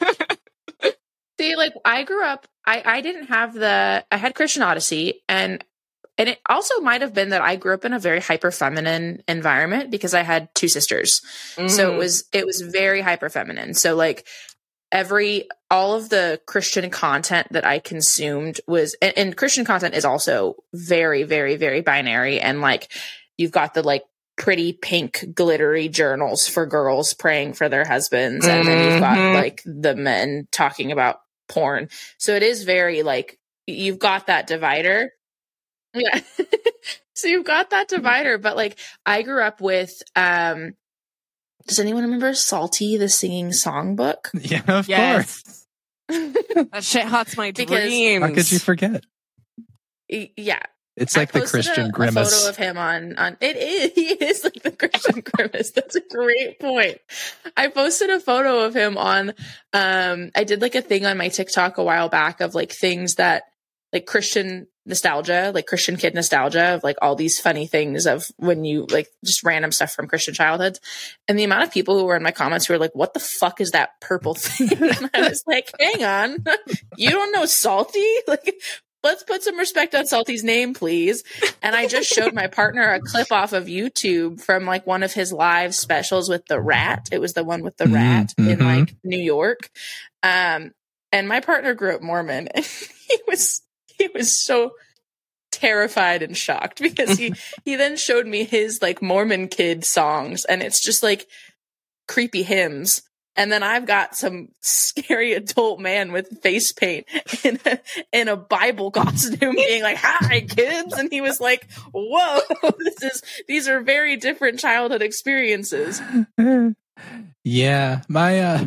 See, like I grew up, I, I didn't have the, I had Christian Odyssey and, and it also might have been that I grew up in a very hyper feminine environment because I had two sisters. So it Mm. was, it was very hyper feminine. So like every, all of the Christian content that I consumed was, and, and Christian content is also very, very, very binary. And like, you've got the like pretty pink glittery journals for girls praying for their husbands. And then you've got Mhm. like the men talking about porn. So it is very like you've got that divider. Yeah. So you've got that divider, but like I grew up with um does anyone remember Salty, the singing songbook? Yeah, of Yes. course. That shit haunts my Because- dreams. How could you forget? Y- Yeah. It's I like the posted Christian a, grimace. A photo of him on on it is he is like the Christian grimace. That's a great point. I posted a photo of him on um I did like a thing on my TikTok a while back of like things that like Christian nostalgia, like Christian kid nostalgia of like all these funny things of when you like just random stuff from Christian childhoods. And the amount of people who were in my comments who were like, what the fuck is that purple thing? And I was like, hang on, you don't know Salty? Like, let's put some respect on Salty's name, please. And I just showed my partner a clip off of YouTube from like one of his live specials with the rat. It was the one with the rat Mm, in mhm. like New York. Um, and my partner grew up Mormon and he was, he was so terrified and shocked because he, he then showed me his like Mormon kid songs and it's just like creepy hymns. And then I've got some scary adult man with face paint in a, in a Bible costume being like, hi kids. And he was like, whoa, this is, these are very different childhood experiences. Yeah. My, uh,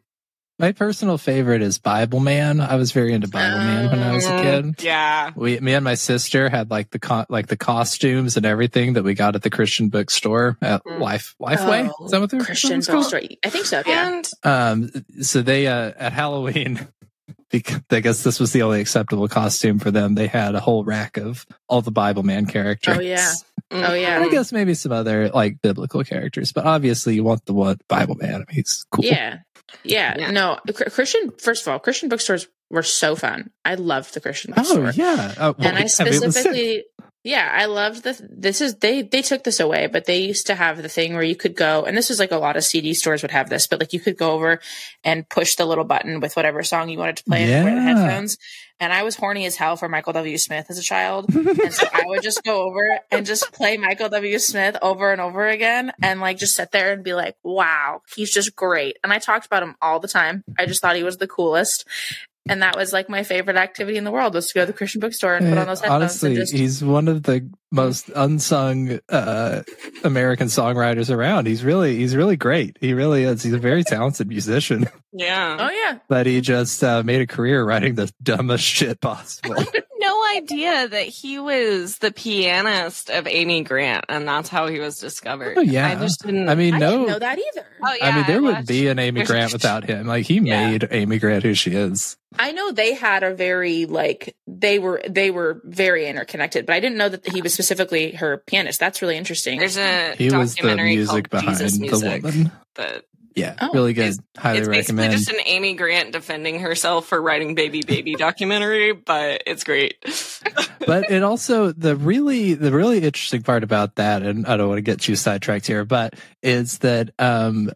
my personal favorite is Bible Man. I was very into Bible Man when I was a kid. Yeah. We, me and my sister had like the co- like the costumes and everything that we got at the Christian bookstore at Life Lifeway. Oh, Is that what they're Christian called? bookstore? I think so. Yeah. And Um. So they uh at Halloween, because I guess this was the only acceptable costume for them. They had a whole rack of all the Bible Man characters. Oh yeah. Oh yeah. And I guess maybe some other like biblical characters, but obviously you want the one Bible Man. I mean, he's cool. Yeah. Yeah. Yeah. No, Christian, first of all, Christian bookstores were so fun. I loved the Christian Oh bookstore. yeah. Oh, well, And I mean, it was sick. specifically, yeah, I loved the, this is, they, they took this away, but they used to have the thing where you could go, and this was like a lot of C D stores would have this, but like you could go over and push the little button with whatever song you wanted to play and wear the Yeah. headphones. And I was horny as hell for Michael W. Smith as a child. And so I would just go over and just play Michael W. Smith over and over again and like just sit there and be like, wow, he's just great. And I talked about him all the time. I just thought he was the coolest. And that was like my favorite activity in the world, was to go to the Christian bookstore and put on those headphones. Honestly, and just, he's one of the most unsung uh, American songwriters around. He's really, he's really great. He really is. He's a very talented musician, yeah. oh yeah. but he just uh, made a career writing the dumbest shit possible. No idea that he was the pianist of Amy Grant, and that's how he was discovered. Oh, yeah. I just didn't. I mean, I no, didn't know that either. oh, yeah, I mean, there would watched- be an Amy Grant without him. Like he Yeah. made Amy Grant who she is. I know they had a very like they were they were very interconnected, but I didn't know that he was specifically her pianist. That's really interesting. There's a He was the documentary music called behind Jesus the Music woman. that Yeah, Oh. really good. It's- Highly it's basically recommend. just an Amy Grant defending herself for writing Baby Baby documentary, but it's great. But it also the really the really interesting part about that, and I don't want to get too sidetracked here, but is that um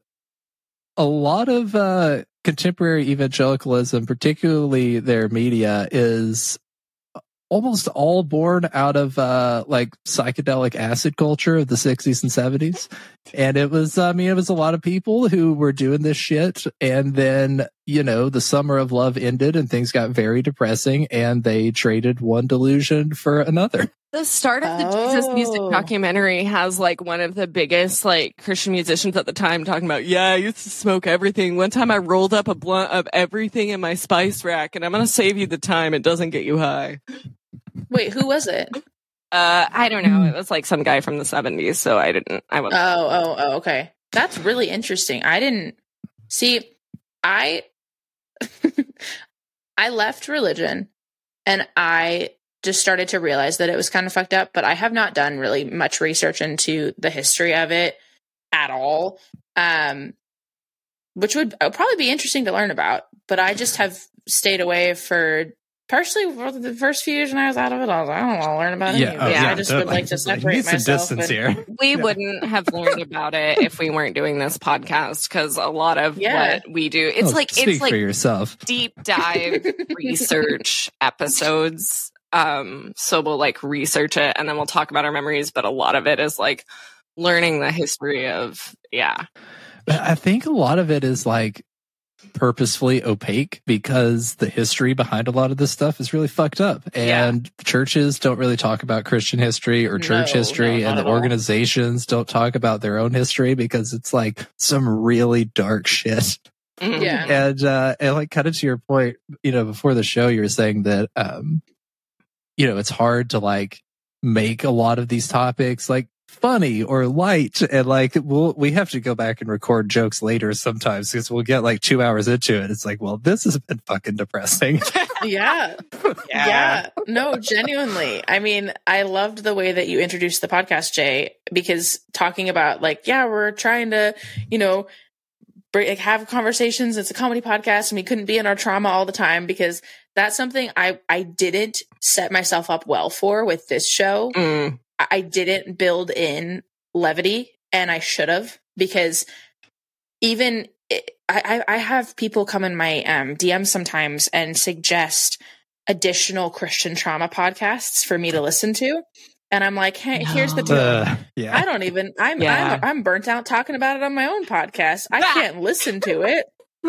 a lot of uh contemporary evangelicalism, particularly their media, is almost all born out of uh like psychedelic acid culture of the sixties and seventies. And it was I mean it was a lot of people who were doing this shit, and then you know the summer of love ended and things got very depressing, and they traded one delusion for another. The start of the Jesus Music Oh. documentary has like one of the biggest like Christian musicians at the time talking about, yeah, I used to smoke everything. One time I rolled up a blunt of everything in my spice rack, and I'm going to save you the time. It doesn't get you high. Wait, who was it? Uh, I don't know. It was like some guy from the seventies, so I didn't, I wasn't. Oh, oh, oh, okay. That's really interesting. I didn't see I I left religion and I just started to realize that it was kind of fucked up, but I have not done really much research into the history of it at all. Um which would probably be interesting to learn about, but I just have stayed away for partially for the first few years when I was out of it. I was like, I don't want to learn about it. Yeah, anyway. oh, yeah, I just totally. would like to It's like, separate need some myself. distance and- here. We Yeah. wouldn't have learned about it if we weren't doing this podcast, because a lot of Yeah. what we do, it's Oh, like, speak it's for like yourself. deep dive research episodes. Um, so we'll like research it and then we'll talk about our memories, but a lot of it is like learning the history of, yeah. But I think a lot of it is like purposefully opaque because the history behind a lot of this stuff is really fucked up, and churches don't really talk about Christian history or church No, history, no, not and the at all. organizations don't talk about their own history because it's like some really dark shit. Mhm. Yeah. And uh and like kind of to your point, you know, before the show you were saying that um you know, it's hard to like make a lot of these topics like funny or light, and like we'll we have to go back and record jokes later sometimes because we'll get like two hours into it. It's like, well, this has been fucking depressing. Yeah. Yeah. No, genuinely. I mean, I loved the way that you introduced the podcast, Jay, because talking about like, yeah, we're trying to, you know, bring, like, have conversations. It's a comedy podcast and we couldn't be in our trauma all the time, because that's something I, I didn't set myself up well for with this show. Mm. I didn't build in levity, and I should have, because even I, I have people come in my um, D Ms sometimes and suggest additional Christian trauma podcasts for me to listen to. And I'm like, hey, here's the deal. Uh, yeah. I don't even, I'm, Yeah. I'm, I'm burnt out talking about it on my own podcast. I can't listen to it.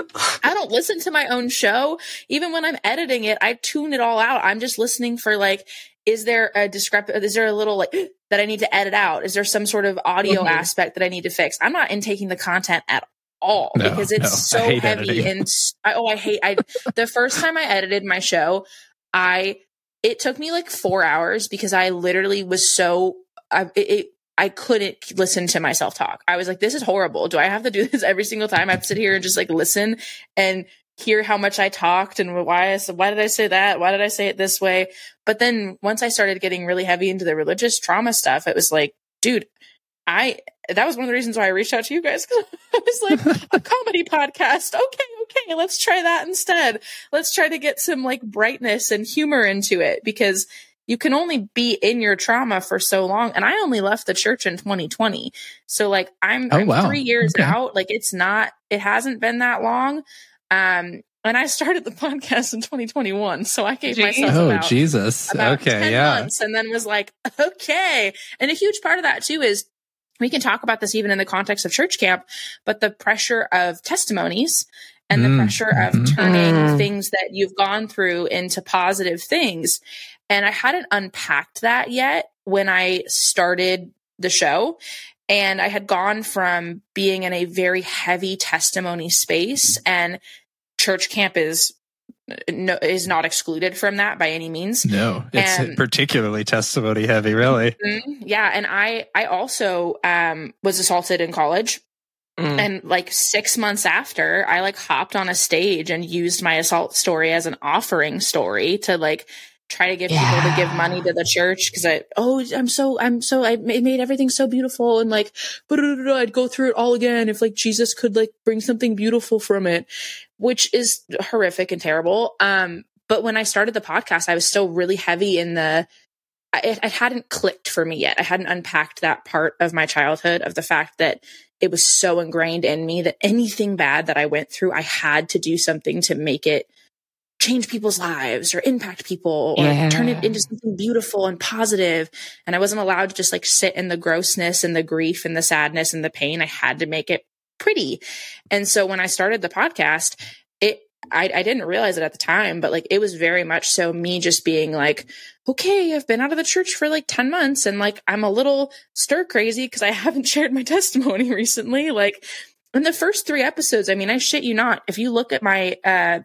I don't listen to my own show. Even when I'm editing it, I tune it all out. I'm just listening for like, is there a discrepancy? Is there a little like that I need to edit out? Is there some sort of audio Mhm. aspect that I need to fix? I'm not intaking the content at all No, because it's no. so I hate heavy. editing. And s- I, oh, I hate, I, the first time I edited my show, I, it took me like four hours because I literally was so, I, it, it I couldn't listen to myself talk. I was like, this is horrible. Do I have to do this every single time? I have to sit here and just like listen and hear how much I talked and why I said, why did I say that? Why did I say it this way? But then once I started getting really heavy into the religious trauma stuff, it was like, dude, I, that was one of the reasons why I reached out to you guys. Cause I was like, a comedy podcast. Okay. Okay. Let's try that instead. Let's try to get some like brightness and humor into it because you can only be in your trauma for so long. And I only left the church in twenty twenty. So like I'm, Oh, I'm wow. three years Okay. out. Like it's not, it hasn't been that long. Um, and I started the podcast in twenty twenty-one. So I gave Jeez. myself Oh, about, Jesus. about Okay. ten Yeah. months and then was like, okay. And a huge part of that too is we can talk about this even in the context of church camp, but the pressure of testimonies and the Mm, pressure of mhm. turning Mm. things that you've gone through into positive things. And I hadn't unpacked that yet when I started the show. And I had gone from being in a very heavy testimony space, and church camp is no, is not excluded from that by any means. No, it's And- particularly testimony heavy, really. Mhm. Yeah. And I, I also um, was assaulted in college. Mm. And like six months after, I like hopped on a stage and used my assault story as an offering story to like try to get people to Yeah. give money to the church. Cause I, oh, I'm so, I'm so, I ma- made everything so beautiful. And like, but I'd go through it all again if like Jesus could like bring something beautiful from it, which is horrific and terrible. Um, but when I started the podcast, I was still really heavy in the, I, it, it hadn't clicked for me yet. I hadn't unpacked that part of my childhood of the fact that it was so ingrained in me that anything bad that I went through, I had to do something to make it change people's lives or impact people or Yeah. turn it into something beautiful and positive. And I wasn't allowed to just like sit in the grossness and the grief and the sadness and the pain. I had to make it pretty. And so when I started the podcast, it, I, I didn't realize it at the time, but like it was very much so me just being like, okay, I've been out of the church for like ten months and like I'm a little stir crazy because I haven't shared my testimony recently. Like in the first three episodes, I mean, I shit you not. If you look at my, uh,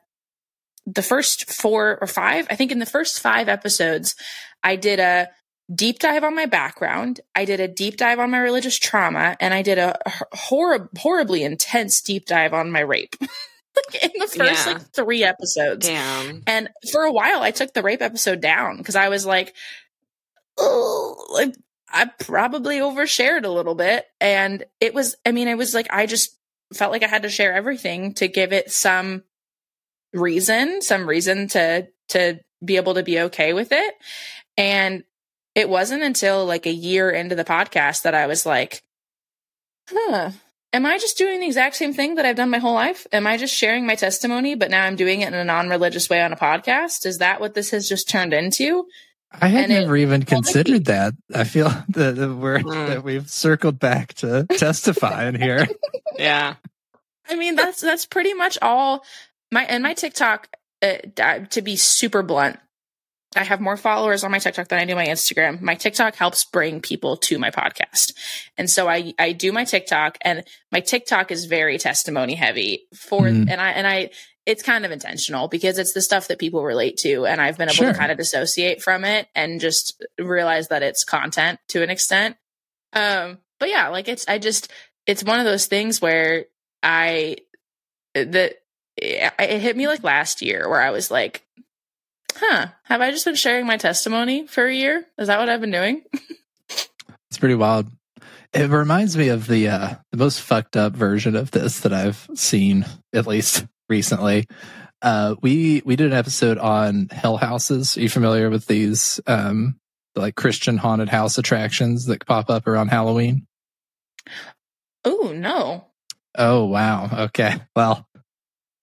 the first four or five, I think in the first five episodes, I did a deep dive on my background. I did a deep dive on my religious trauma, and I did a hor- horribly intense deep dive on my rape. Like in the first Yeah. like three episodes. Damn. And for a while, I took the rape episode down because I was like, oh, like I probably overshared a little bit. And it was, I mean, it was like, I just felt like I had to share everything to give it some reason, some reason to, to be able to be okay with it. And it wasn't until like a year into the podcast that I was like, huh, am I just doing the exact same thing that I've done my whole life? Am I just sharing my testimony, but now I'm doing it in a non-religious way on a podcast? Is that what this has just turned into? I had And it- never even well, considered that. I feel that, that we're Mm. that we've circled back to testifying here. Yeah. I mean, that's that's pretty much all my and my TikTok. Uh, uh, to be super blunt, I have more followers on my TikTok than I do my Instagram. My TikTok helps bring people to my podcast, and so I I do my TikTok, and my TikTok is very testimony heavy for, Mm. and I and I it's kind of intentional because it's the stuff that people relate to, and I've been able Sure. to kind of dissociate from it and just realize that it's content to an extent. Um, but yeah, like it's I just it's one of those things where I that it, it hit me like last year where I was like, huh, have I just been sharing my testimony for a year? Is that what I've been doing? It's pretty wild. It reminds me of the uh, the most fucked up version of this that I've seen, at least recently. Uh, we we did an episode on hell houses. Are you familiar with these um, like Christian haunted house attractions that pop up around Halloween? Oh, no. Oh wow. Okay. Well,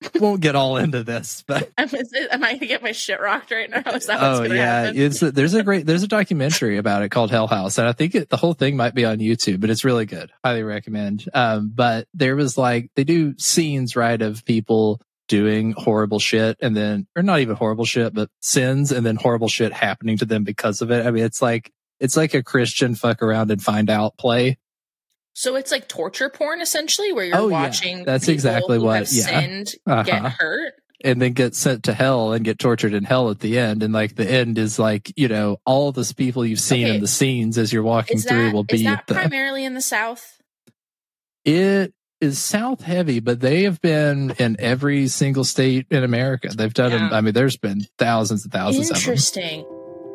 won't get all into this, but am, is it, am I going to get my shit rocked right now? Is that what's oh gonna yeah, happen? it's there's a great there's a documentary about it called Hell House, and I think it, the whole thing might be on YouTube, but it's really good. Highly recommend. Um, but there was like they do scenes right of people doing horrible shit, and then or not even horrible shit, but sins, and then horrible shit happening to them because of it. I mean, it's like it's like a Christian fuck around and find out play. So it's like torture porn, essentially, where you're Oh, yeah. watching That's people exactly who what- have yeah. sinned Uh-huh. get hurt. And then get sent to hell and get tortured in hell at the end. And like the end is like, you know, all those people you've seen Okay. in the scenes as you're walking Is through that, will is be that the, primarily in the South? it is South heavy, but they have been in every single state in America. They've done Yeah. them. I mean, there's been thousands and thousands of them. Interesting.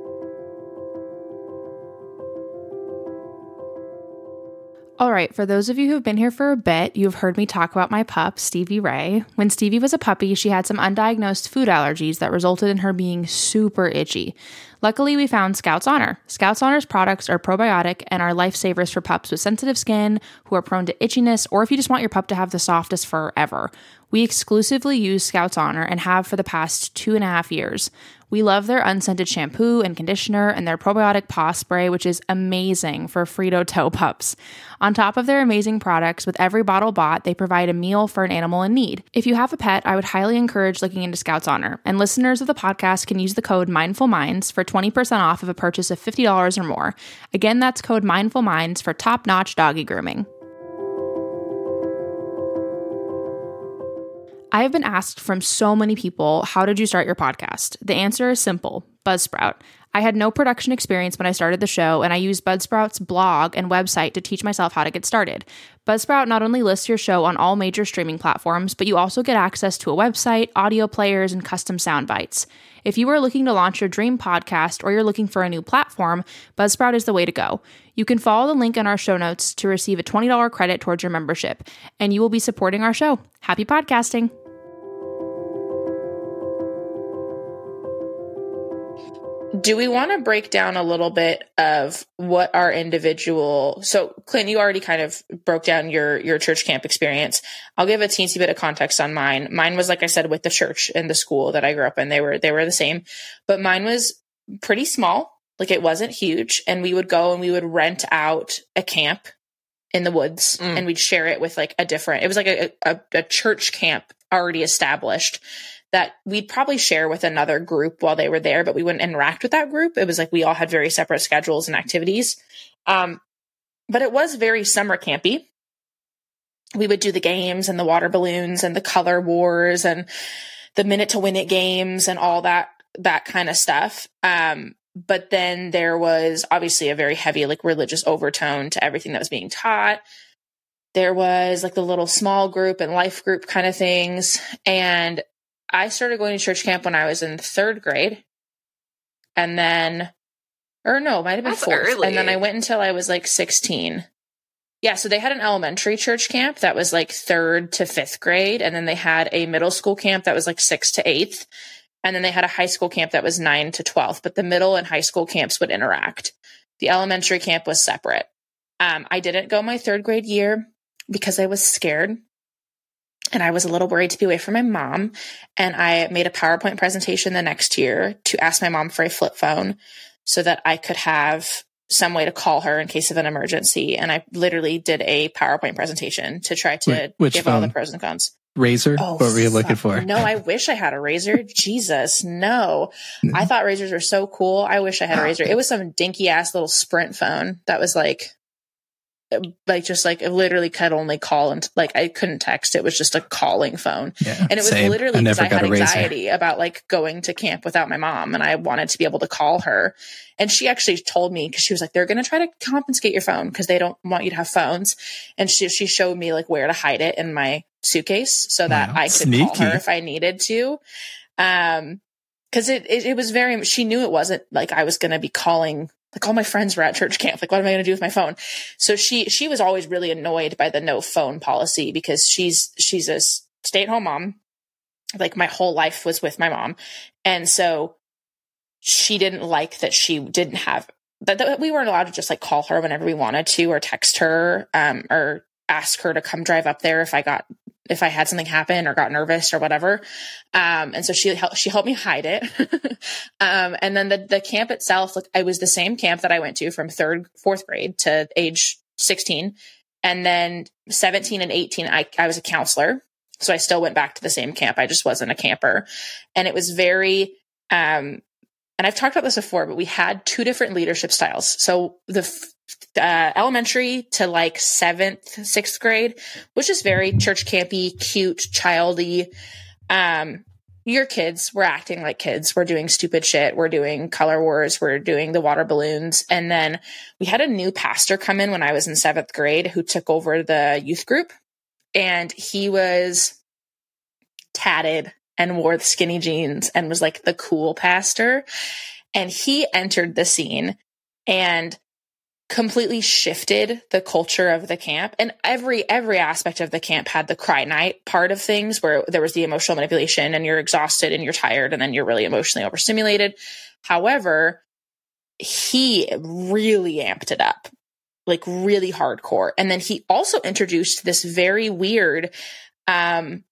All right, for those of you who've been here for a bit, you've heard me talk about my pup, Stevie Ray. When Stevie was a puppy, she had some undiagnosed food allergies that resulted in her being super itchy. Luckily, we found Scouts Honor. Scouts Honor's products are probiotic and are lifesavers for pups with sensitive skin, who are prone to itchiness, or if you just want your pup to have the softest fur ever. We exclusively use Scouts Honor and have for the past two and a half years. We love their unscented shampoo and conditioner and their probiotic paw spray, which is amazing for Frito toe pups. On top of their amazing products, with every bottle bought, they provide a meal for an animal in need. If you have a pet, I would highly encourage looking into Scouts Honor, and listeners of the podcast can use the code Mindful Minds for twenty percent off of a purchase of fifty dollars or more. Again, that's code Mindful Minds for top-notch doggy grooming. I have been asked from so many people, how did you start your podcast? The answer is simple, Buzzsprout. I had no production experience when I started the show, and I used Buzzsprout's blog and website to teach myself how to get started. Buzzsprout not only lists your show on all major streaming platforms, but you also get access to a website, audio players, and custom sound bites. If you are looking to launch your dream podcast or you're looking for a new platform, Buzzsprout is the way to go. You can follow the link in our show notes to receive a twenty dollars credit towards your membership, and you will be supporting our show. Happy podcasting! Do we want to break down a little bit of what our individual, so Clint, you already kind of broke down your, your church camp experience. I'll give a teensy bit of context on mine. Mine was, like I said, with the church and the school that I grew up in. They were, they were the same, but mine was pretty small. Like it wasn't huge. And we would go and we would rent out a camp in the woods Mm. and we'd share it with like a different, it was like a, a, a church camp already established that we'd probably share with another group while they were there, but we wouldn't interact with that group. It was like we all had very separate schedules and activities. Um, but it was very summer campy. We would do the games and the water balloons and the color wars and the minute to win it games and all that, that kind of stuff. Um, but then there was obviously a very heavy, like religious overtone to everything that was being taught. There was like the little small group and life group kind of things. And I started going to church camp when I was in third grade. And then, or no, it might have been That's fourth. early. And then I went until I was like sixteen. Yeah. So they had an elementary church camp that was like third to fifth grade. And then they had a middle school camp that was like sixth to eighth. And then they had a high school camp that was nine to twelfth. But the middle and high school camps would interact. The elementary camp was separate. Um, I didn't go my third grade year because I was scared. And I was a little worried to be away from my mom. And I made a PowerPoint presentation the next year to ask my mom for a flip phone so that I could have some way to call her in case of an emergency. And I literally did a PowerPoint presentation to try to Wh- which give all the phone? pros and cons. Razor? Oh, what were you looking fuck. for? No, I wish I had a Razor. Jesus, no. I thought Razors were so cool. I wish I had a Razor. It was some dinky ass little Sprint phone that was like, like just like it literally could only call and like I couldn't text. It was just a calling phone. Yeah, And it was same. literally I because never I, got had a Razor. anxiety about like going to camp without my mom and I wanted to be able to call her. And she actually told me because she was like, they're going to try to confiscate your phone because they don't want you to have phones. And she, she showed me like where to hide it in my suitcase so that Wow, I could sneaky. call her if I needed to. Um, cause it, it, it was very, she knew it wasn't like I was going to be calling, like all my friends were at church camp. Like, what am I going to do with my phone? So she, she was always really annoyed by the no phone policy because she's, she's a stay at home mom. Like my whole life was with my mom. And so she didn't like that she didn't have that, that we weren't allowed to just like call her whenever we wanted to or text her, um, or ask her to come drive up there if I got if I had something happen or got nervous or whatever. Um, and so she helped, she helped me hide it. um, and then the, the camp itself, like I was the same camp that I went to from third, fourth grade to age sixteen. And then seventeen and eighteen, I, I was a counselor. So I still went back to the same camp. I just wasn't a camper. And it was very, um, and I've talked about this before, but we had two different leadership styles. So the uh, elementary to like seventh, sixth grade was just very church campy, cute, childy. Um, your kids were acting like kids. We're doing stupid shit. We're doing color wars. We're doing the water balloons. And then we had a new pastor come in when I was in seventh grade who took over the youth group. And he was tatted and wore the skinny jeans and was like the cool pastor. And he entered the scene and completely shifted the culture of the camp. And every, every aspect of the camp had the cry night part of things where there was the emotional manipulation and you're exhausted and you're tired and then you're really emotionally overstimulated. However, he really amped it up, like really hardcore. And then he also introduced this very weird, um,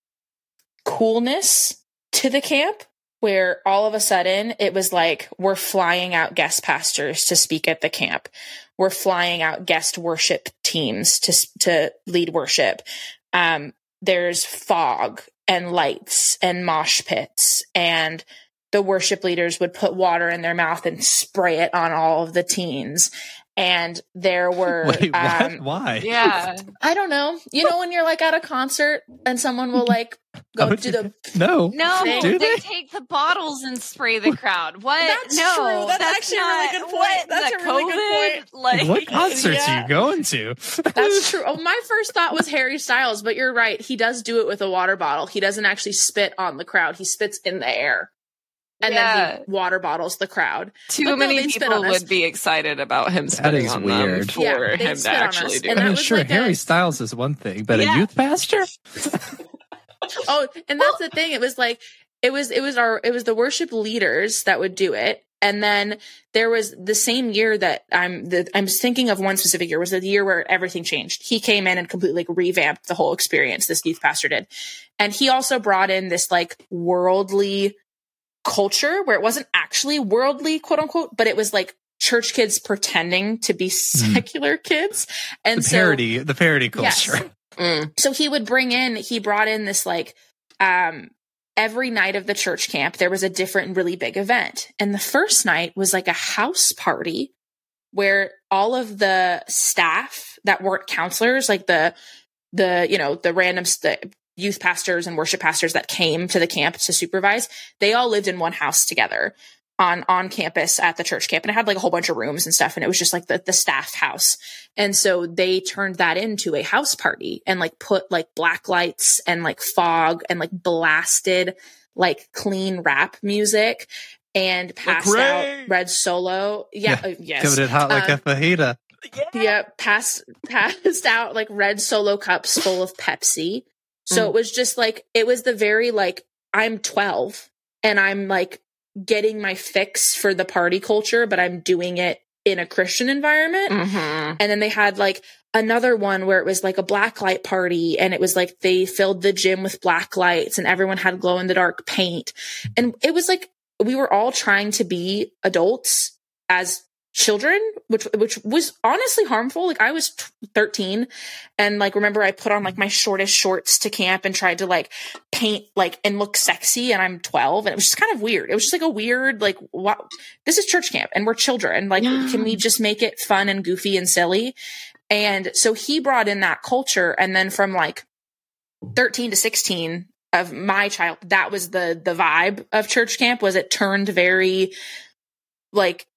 coolness to the camp where all of a sudden it was like, we're flying out guest pastors to speak at the camp. We're flying out guest worship teams to, to lead worship. Um, there's fog and lights and mosh pits, and the worship leaders would put water in their mouth and spray it on all of the teens. And there were, Wait, what? um, Why? Yeah. I don't know. You know, when you're like at a concert and someone will like go Oh, do the, no. No, Do they, they? take the bottles and spray the crowd. What? That's no, true. That's actually a really not, good point. What, That's the a really good COVID? point. Like, What concerts yeah. are you going to? that's true. Oh, my first thought was Harry Styles, but you're right. He does do it with a water bottle. He doesn't actually spit on the crowd. He spits in the air. And Yeah. then he water bottles the crowd. Too But no, many they'd spit people on us. would be excited about him That spitting is on weird. them for Yeah, they'd him to spit on actually us. do And I it. that mean, was sure, like Harry a- Styles is one thing, but Yeah. a youth pastor? Oh, and that's the thing. It was like, it was, it was our, it was the worship leaders that would do it. And then there was the same year that I'm, the, I'm thinking of one specific year was the year where everything changed. He came in and completely like revamped the whole experience. This youth pastor did. And he also brought in this like worldly culture where it wasn't actually worldly, quote unquote, but it was like church kids pretending to be secular kids. And The so, parody, the parody Yes. culture. Mm. so he would bring in, he brought in this like, um, every night of the church camp, there was a different really big event. And the first night was like a house party where all of the staff that weren't counselors, like the, the, you know, the random st- youth pastors and worship pastors that came to the camp to supervise, they all lived in one house together on, on campus at the church camp. And it had like a whole bunch of rooms and stuff. And it was just like the, the staff house. And so they turned that into a house party and like put like black lights and like fog and like blasted like clean rap music and passed Ray. out Red Solo. Yeah. Yeah. uh, yes. Coming in hot like Um, a fajita. Yeah. Passed, passed out like red Solo cups full of Pepsi. So Mm. it was just like, it was the very like, I'm twelve and I'm like getting my fix for the party culture, but I'm doing it in a Christian environment. Mhm. And then they had like another one where it was like a black light party and it was like they filled the gym with black lights and everyone had glow in the dark paint. And it was like we were all trying to be adults as children, which which was honestly harmful. Like I was thirteen and like remember I put on like my shortest shorts to camp and tried to like paint like and look sexy, and I'm twelve, and it was just kind of weird. It was just like a weird like what this is church camp and we're children. Like Yeah. can we just make it fun and goofy and silly? And so he brought in that culture, and then from like thirteen to sixteen of my child, that was the the vibe of church camp. Was it turned very like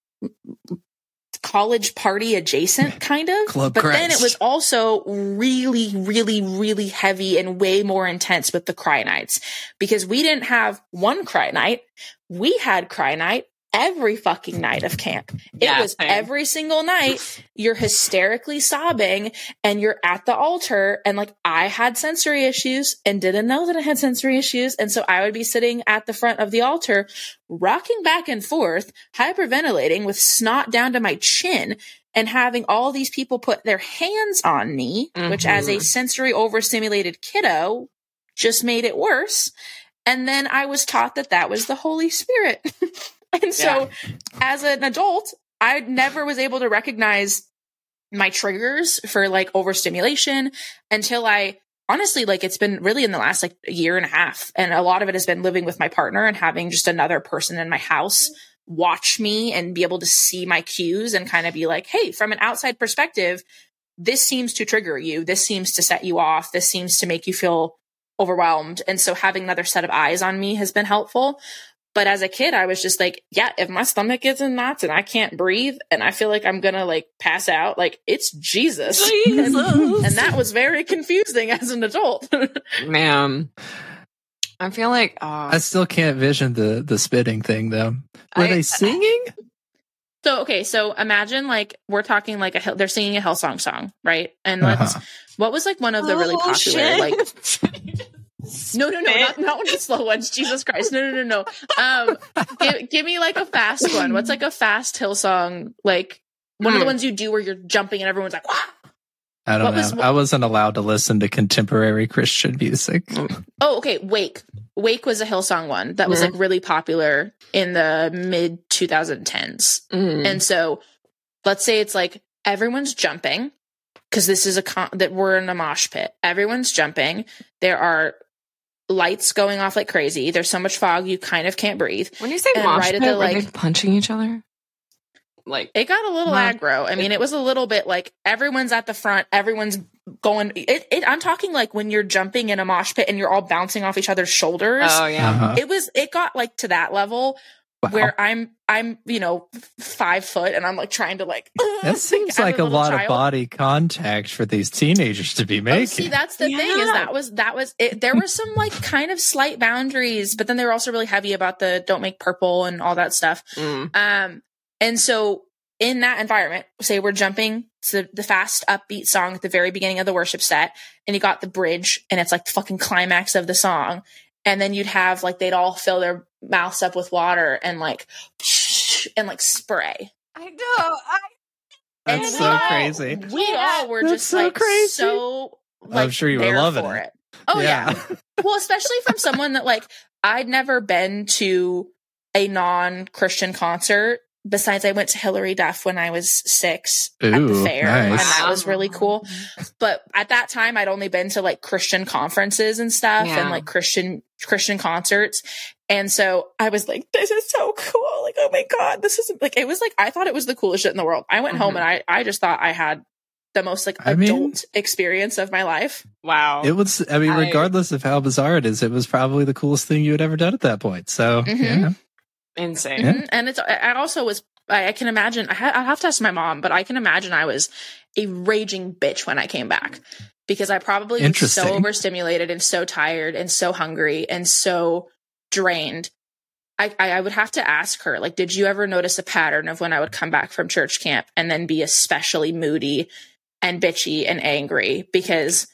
college party adjacent kind of, Club but then it Christ. was also really, really, really heavy and way more intense with the cry nights, because we didn't have one cry night. We had cry night every fucking night of camp. It Yeah, was same. every single night. You're hysterically sobbing and you're at the altar. And like I had sensory issues and didn't know that I had sensory issues. And so I would be sitting at the front of the altar, rocking back and forth, hyperventilating with snot down to my chin, and having all these people put their hands on me, mm-hmm. which as a sensory overstimulated kiddo just made it worse. And then I was taught that that was the Holy Spirit. And so yeah. as an adult, I never was able to recognize my triggers for like overstimulation until I honestly, like it's been really in the last like a year and a half. And a lot of it has been living with my partner and having just another person in my house watch me and be able to see my cues and kind of be like, hey, from an outside perspective, this seems to trigger you. This seems to set you off. This seems to make you feel overwhelmed. And so having another set of eyes on me has been helpful. But as a kid, I was just like, yeah, if my stomach gets in knots and I can't breathe and I feel like I'm going to like pass out, like it's Jesus. Jesus. And, and that was very confusing as an adult. Man, I feel like, oh. I still can't vision the, the spitting thing though. Were I, they singing? So, okay. So imagine like, we're talking like a, they're singing a Hillsong song, right? And let's, uh-huh. what was like one of the really oh, popular, shit. like, No, no, no, not, not one of the slow ones. Jesus Christ. No, no, no, no. Um, give, give me like a fast one. What's like a fast Hillsong? Like one mm. of the ones you do where you're jumping and everyone's like, wow. I don't what know. Was, I wasn't allowed to listen to contemporary Christian music. Oh, okay. Wake. Wake was a Hillsong one that was mm. like really popular in the mid twenty tens. Mm. And so let's say it's like everyone's jumping because this is a con- that we're in a mosh pit. Everyone's jumping. There are lights going off like crazy. There's so much fog you kind of can't breathe. When you say and mosh right pit, at the, were like, they punching each other? Like it got a little not, aggro. I mean, it was a little bit like everyone's at the front, everyone's going. It, it, I'm talking like when you're jumping in a mosh pit and you're all bouncing off each other's shoulders. Oh yeah, uh-huh. it was. It got like to that level wow. where I'm, I'm, you know, five foot and I'm like trying to like. That seems like a lot child. of body contact for these teenagers to be making. Oh, see, that's the yeah. thing is that was that was it. There were some like kind of slight boundaries, but then they were also really heavy about the don't make purple and all that stuff. Mm. Um. And so in that environment, say we're jumping to the fast upbeat song at the very beginning of the worship set, and you got the bridge and it's like the fucking climax of the song. And then you'd have like, they'd all fill their mouths up with water and like, and like spray. I know. I, That's so all, crazy. We all were That's just so like, crazy. so like, I'm sure you were loving it. it. Oh yeah. yeah. Well, especially from someone that like, I'd never been to a non-Christian concert. Besides, I went to Hillary Duff when I was six Ooh, at the fair, nice. and that was really cool. But at that time, I'd only been to like Christian conferences and stuff, yeah. and like Christian Christian concerts. And so I was like, "This is so cool! Like, oh my god, this is like." It was like I thought it was the coolest shit in the world. I went mm-hmm. home and I I just thought I had the most like I adult mean, experience of my life. Wow, it was. I mean, regardless I, of how bizarre it is, it was probably the coolest thing you had ever done at that point. So mm-hmm. yeah. Insane. Mm-hmm. And it's, I also was, I can imagine, I ha- I'll have to ask my mom, but I can imagine I was a raging bitch when I came back because I probably was so overstimulated and so tired and so hungry and so drained. I, I, I would have to ask her, like, did you ever notice a pattern of when I would come back from church camp and then be especially moody and bitchy and angry? Because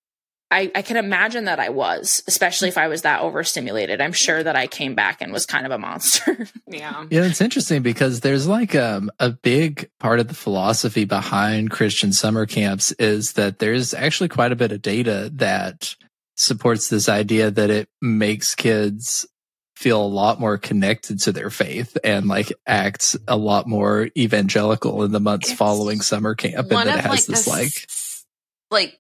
I, I can imagine that I was, especially if I was that overstimulated. I'm sure that I came back and was kind of a monster. Yeah. Yeah, it's interesting because there's like um, a big part of the philosophy behind Christian summer camps is that there's actually quite a bit of data that supports this idea that it makes kids feel a lot more connected to their faith and like acts a lot more evangelical in the months it's following summer camp. And then it has like this, this like, like,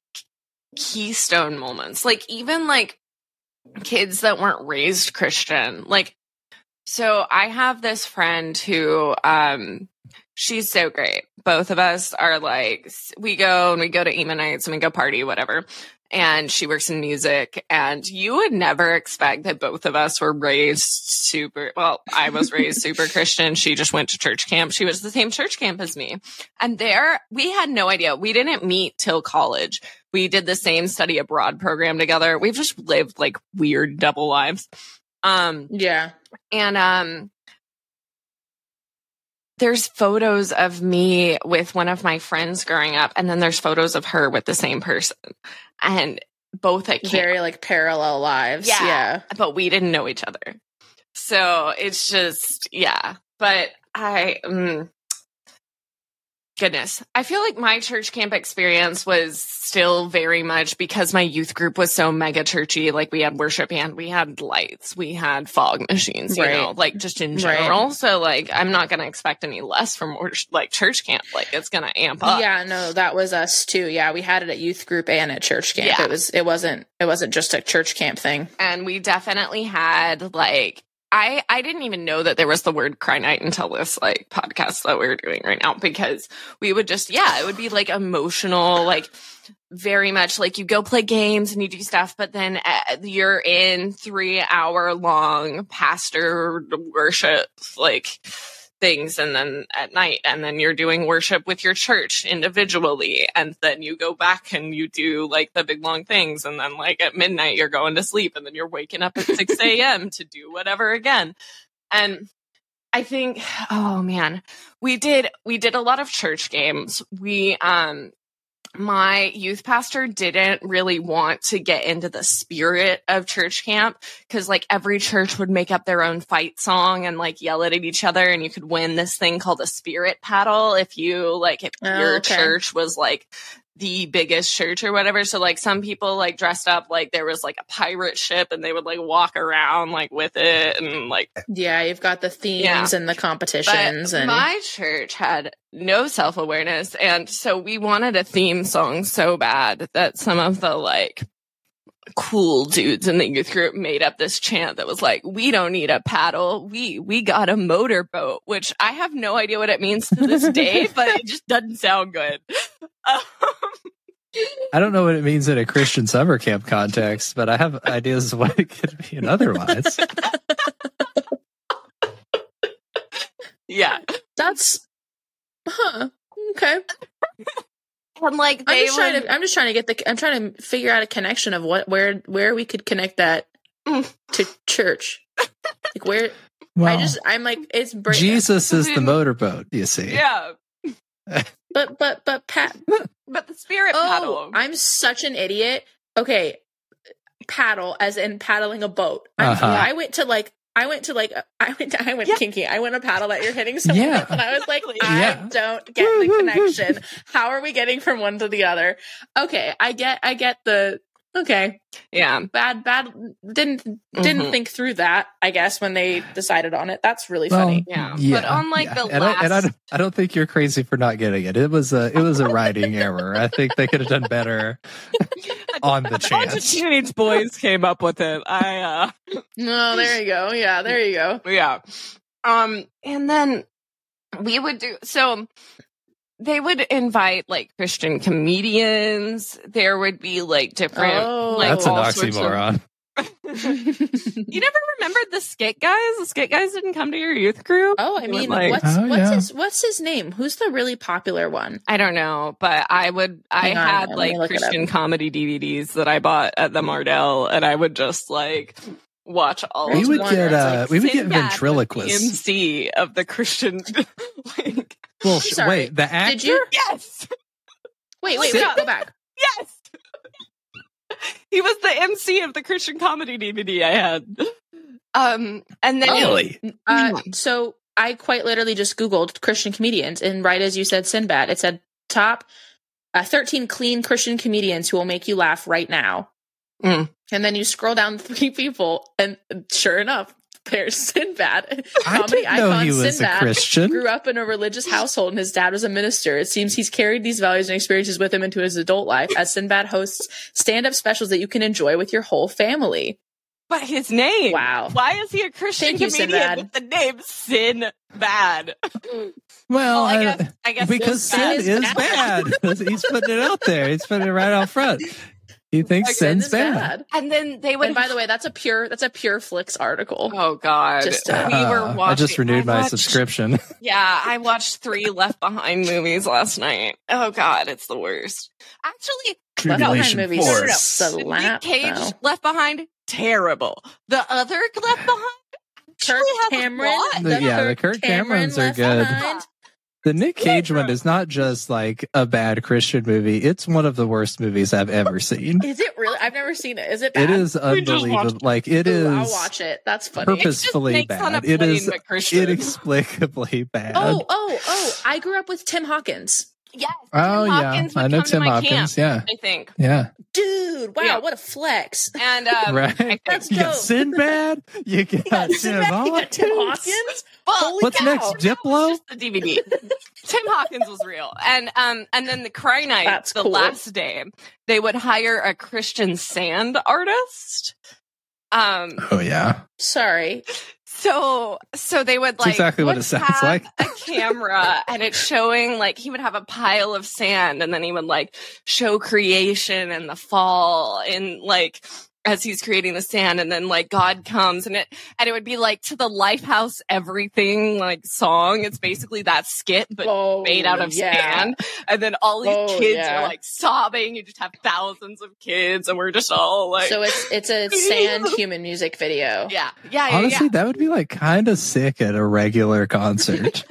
keystone moments, like even like kids that weren't raised Christian. Like, so I have this friend who um she's so great. Both of us are like, we go and we go to emo nights and we go party, whatever. And she works in music, and you would never expect that both of us were raised super, well, I was raised super Christian. She just went to church camp. She was the same church camp as me. And there, we had no idea. We didn't meet till college. We did the same study abroad program together. We've just lived like weird double lives. Um, yeah. And, um, there's photos of me with one of my friends growing up, and then there's photos of her with the same person, and both at camp. Very like parallel lives. Yeah, yeah. But we didn't know each other. So it's just, yeah. But I, um, goodness. I feel like my church camp experience was still very much because my youth group was so mega churchy. Like we had worship and we had lights, we had fog machines, you Right. know, like just in general. Right. So like, I'm not going to expect any less from like church camp. Like it's going to amp up. Yeah, no, that was us too. Yeah, we had it at youth group and at church camp. Yeah. It was, it wasn't, it wasn't just a church camp thing. And we definitely had like, I, I didn't even know that there was the word cry night until this like podcast that we're doing right now, because we would just, yeah, it would be like emotional, like very much like you go play games and you do stuff, but then uh, you're in three hour long pastor worship, like things. And then at night, and then you're doing worship with your church individually. And then you go back and you do like the big long things. And then like at midnight, you're going to sleep and then you're waking up at six a.m. to do whatever again. And I think, oh man, we did, we did a lot of church games. We, um, my youth pastor didn't really want to get into the spirit of church camp because like every church would make up their own fight song and like yell it at each other, and you could win this thing called a spirit paddle if you like if Oh, your okay. church was like the biggest church or whatever. So like some people like dressed up like there was like a pirate ship and they would like walk around like with it and like Yeah, you've got the themes Yeah. and the competitions. but and my church had no self-awareness, and so we wanted a theme song so bad that some of the like cool dudes in the youth group made up this chant that was like, we don't need a paddle, we we got a motorboat, which I have no idea what it means to this day, but it just doesn't sound good. Um, I don't know what it means in a Christian summer camp context, but I have ideas of what it could mean otherwise. yeah. that's huh. Okay. And like I'm they just trying would, to I'm just trying to get the I'm trying to figure out a connection of what where where we could connect that Mm. to church. Like where Well, I just I'm like it's bra- Jesus is the motorboat, you see. yeah, but but but Pat but the spirit Oh, paddle. I'm such an idiot. Okay, paddle as in paddling a boat. I'm, Uh-huh. I went to like I went to like I went to, I went Yeah. kinky. I went to paddle that you're hitting someone Yeah. with, and I was like, Exactly. I Yeah. don't get the connection. How are we getting from one to the other? Okay, I get I get the okay. Yeah. Bad bad didn't didn't Mhm. think through that, I guess, when they decided on it. That's really Well, funny. Yeah. Yeah, But on like yeah. the and last I, and I, don't- I don't think you're crazy for not getting it. It was a it was a writing error. I think they could have done better on the a bunch of chance. teenage boys came up with it. I uh No, there you go. Yeah, there you go. yeah. Um and then we would do so they would invite like Christian comedians. There would be like different Oh. like That's an all sorts of- oxymoron. You never remembered the skit guys? The skit guys didn't come to your youth group? Oh, I They would, mean, like- what's Oh, what's yeah. his what's his name? Who's the really popular one? I don't know, but I would I Hang on, had let me like look it up. Christian comedy D V Ds that I bought at the Mardell, and I would just like watch all There's of We would one get that's, uh like, we would get Sinbad was the ventriloquists. M C of the Christian like Well, sh- sorry. wait, the actor? Did you yes. wait? Wait, Sit- wait, go back. Yes. He was the M C of the Christian comedy D V D I had. Um, and then Really? Uh, so I quite literally just Googled Christian comedians, and right as you said Sinbad, it said top uh, thirteen clean Christian comedians who will make you laugh right now. Mm. And then you scroll down three people, and sure enough, there's Sinbad. I Comedy didn't know icon he was Sinbad a Christian. grew up in a religious household, and his dad was a minister. It seems he's carried these values and experiences with him into his adult life, as Sinbad hosts stand-up specials that you can enjoy with your whole family. but his name. Wow. Why is he a Christian Thank you, comedian Sinbad. with the name Sinbad? Well, Well, I I- guess I guess because Sinbad sin is bad. He's putting it out there. He's putting it right out front. He thinks Like, sin's Sin is bad. And then they would. And by the way, that's a pure that's a pure Flicks article. oh God, Just, uh, we were Uh, watching. I just renewed my watched- subscription. Yeah, I watched three Left Behind movies last night. Oh God, it's the worst. Actually, Left Behind Tribulation movies Force. sucks a Nick lap, Cage though. Left Behind, terrible. The other Left Behind Kirk actually has a Cameron, plot. The- yeah, the Kirk Camerons are Left good. Behind. The Nick Cage one is not just like a bad Christian movie. It's one of the worst movies I've ever seen. Is it really? I've never seen it. Is it bad? It is We just unbelievable. watched- Like it is Ooh, I'll watch it. That's funny. Purpose- purposefully makes fun bad. of It plain is McChristian. inexplicably bad. Oh, oh, oh! I grew up with Tim Hawkins. Yes. Oh Tim yeah, Hawkins would I know come to Tim my Hawkins. camp, Yeah, I think. yeah. Dude, wow, Yeah. what a flex. And um, Right. I think, That's You got dope. Sinbad. You got You got Tim Sinbad, you got Tim Hawkins. Hawkins. well, Holy What's cow. next? that was Diplo? just the D V D. Tim Hawkins was real, and um, and then the Cry Night, That's the cool. last day, they would hire a Christian sand artist. Um, Oh yeah. Sorry. so so they would That's like exactly what would it sounds have like. a camera, and it's showing like he would have a pile of sand, and then he would like show creation and the fall, and like as he's creating the sand, and then like God comes, and it and it would be like to the Lifehouse Everything like song. It's basically that skit, but Oh, made out of yeah. sand. And then all these Oh, kids yeah. are like sobbing. You just have thousands of kids, and we're just all like, So it's it's a sand human music video. yeah, yeah, yeah, Honestly, yeah. that would be like kind of sick at a regular concert.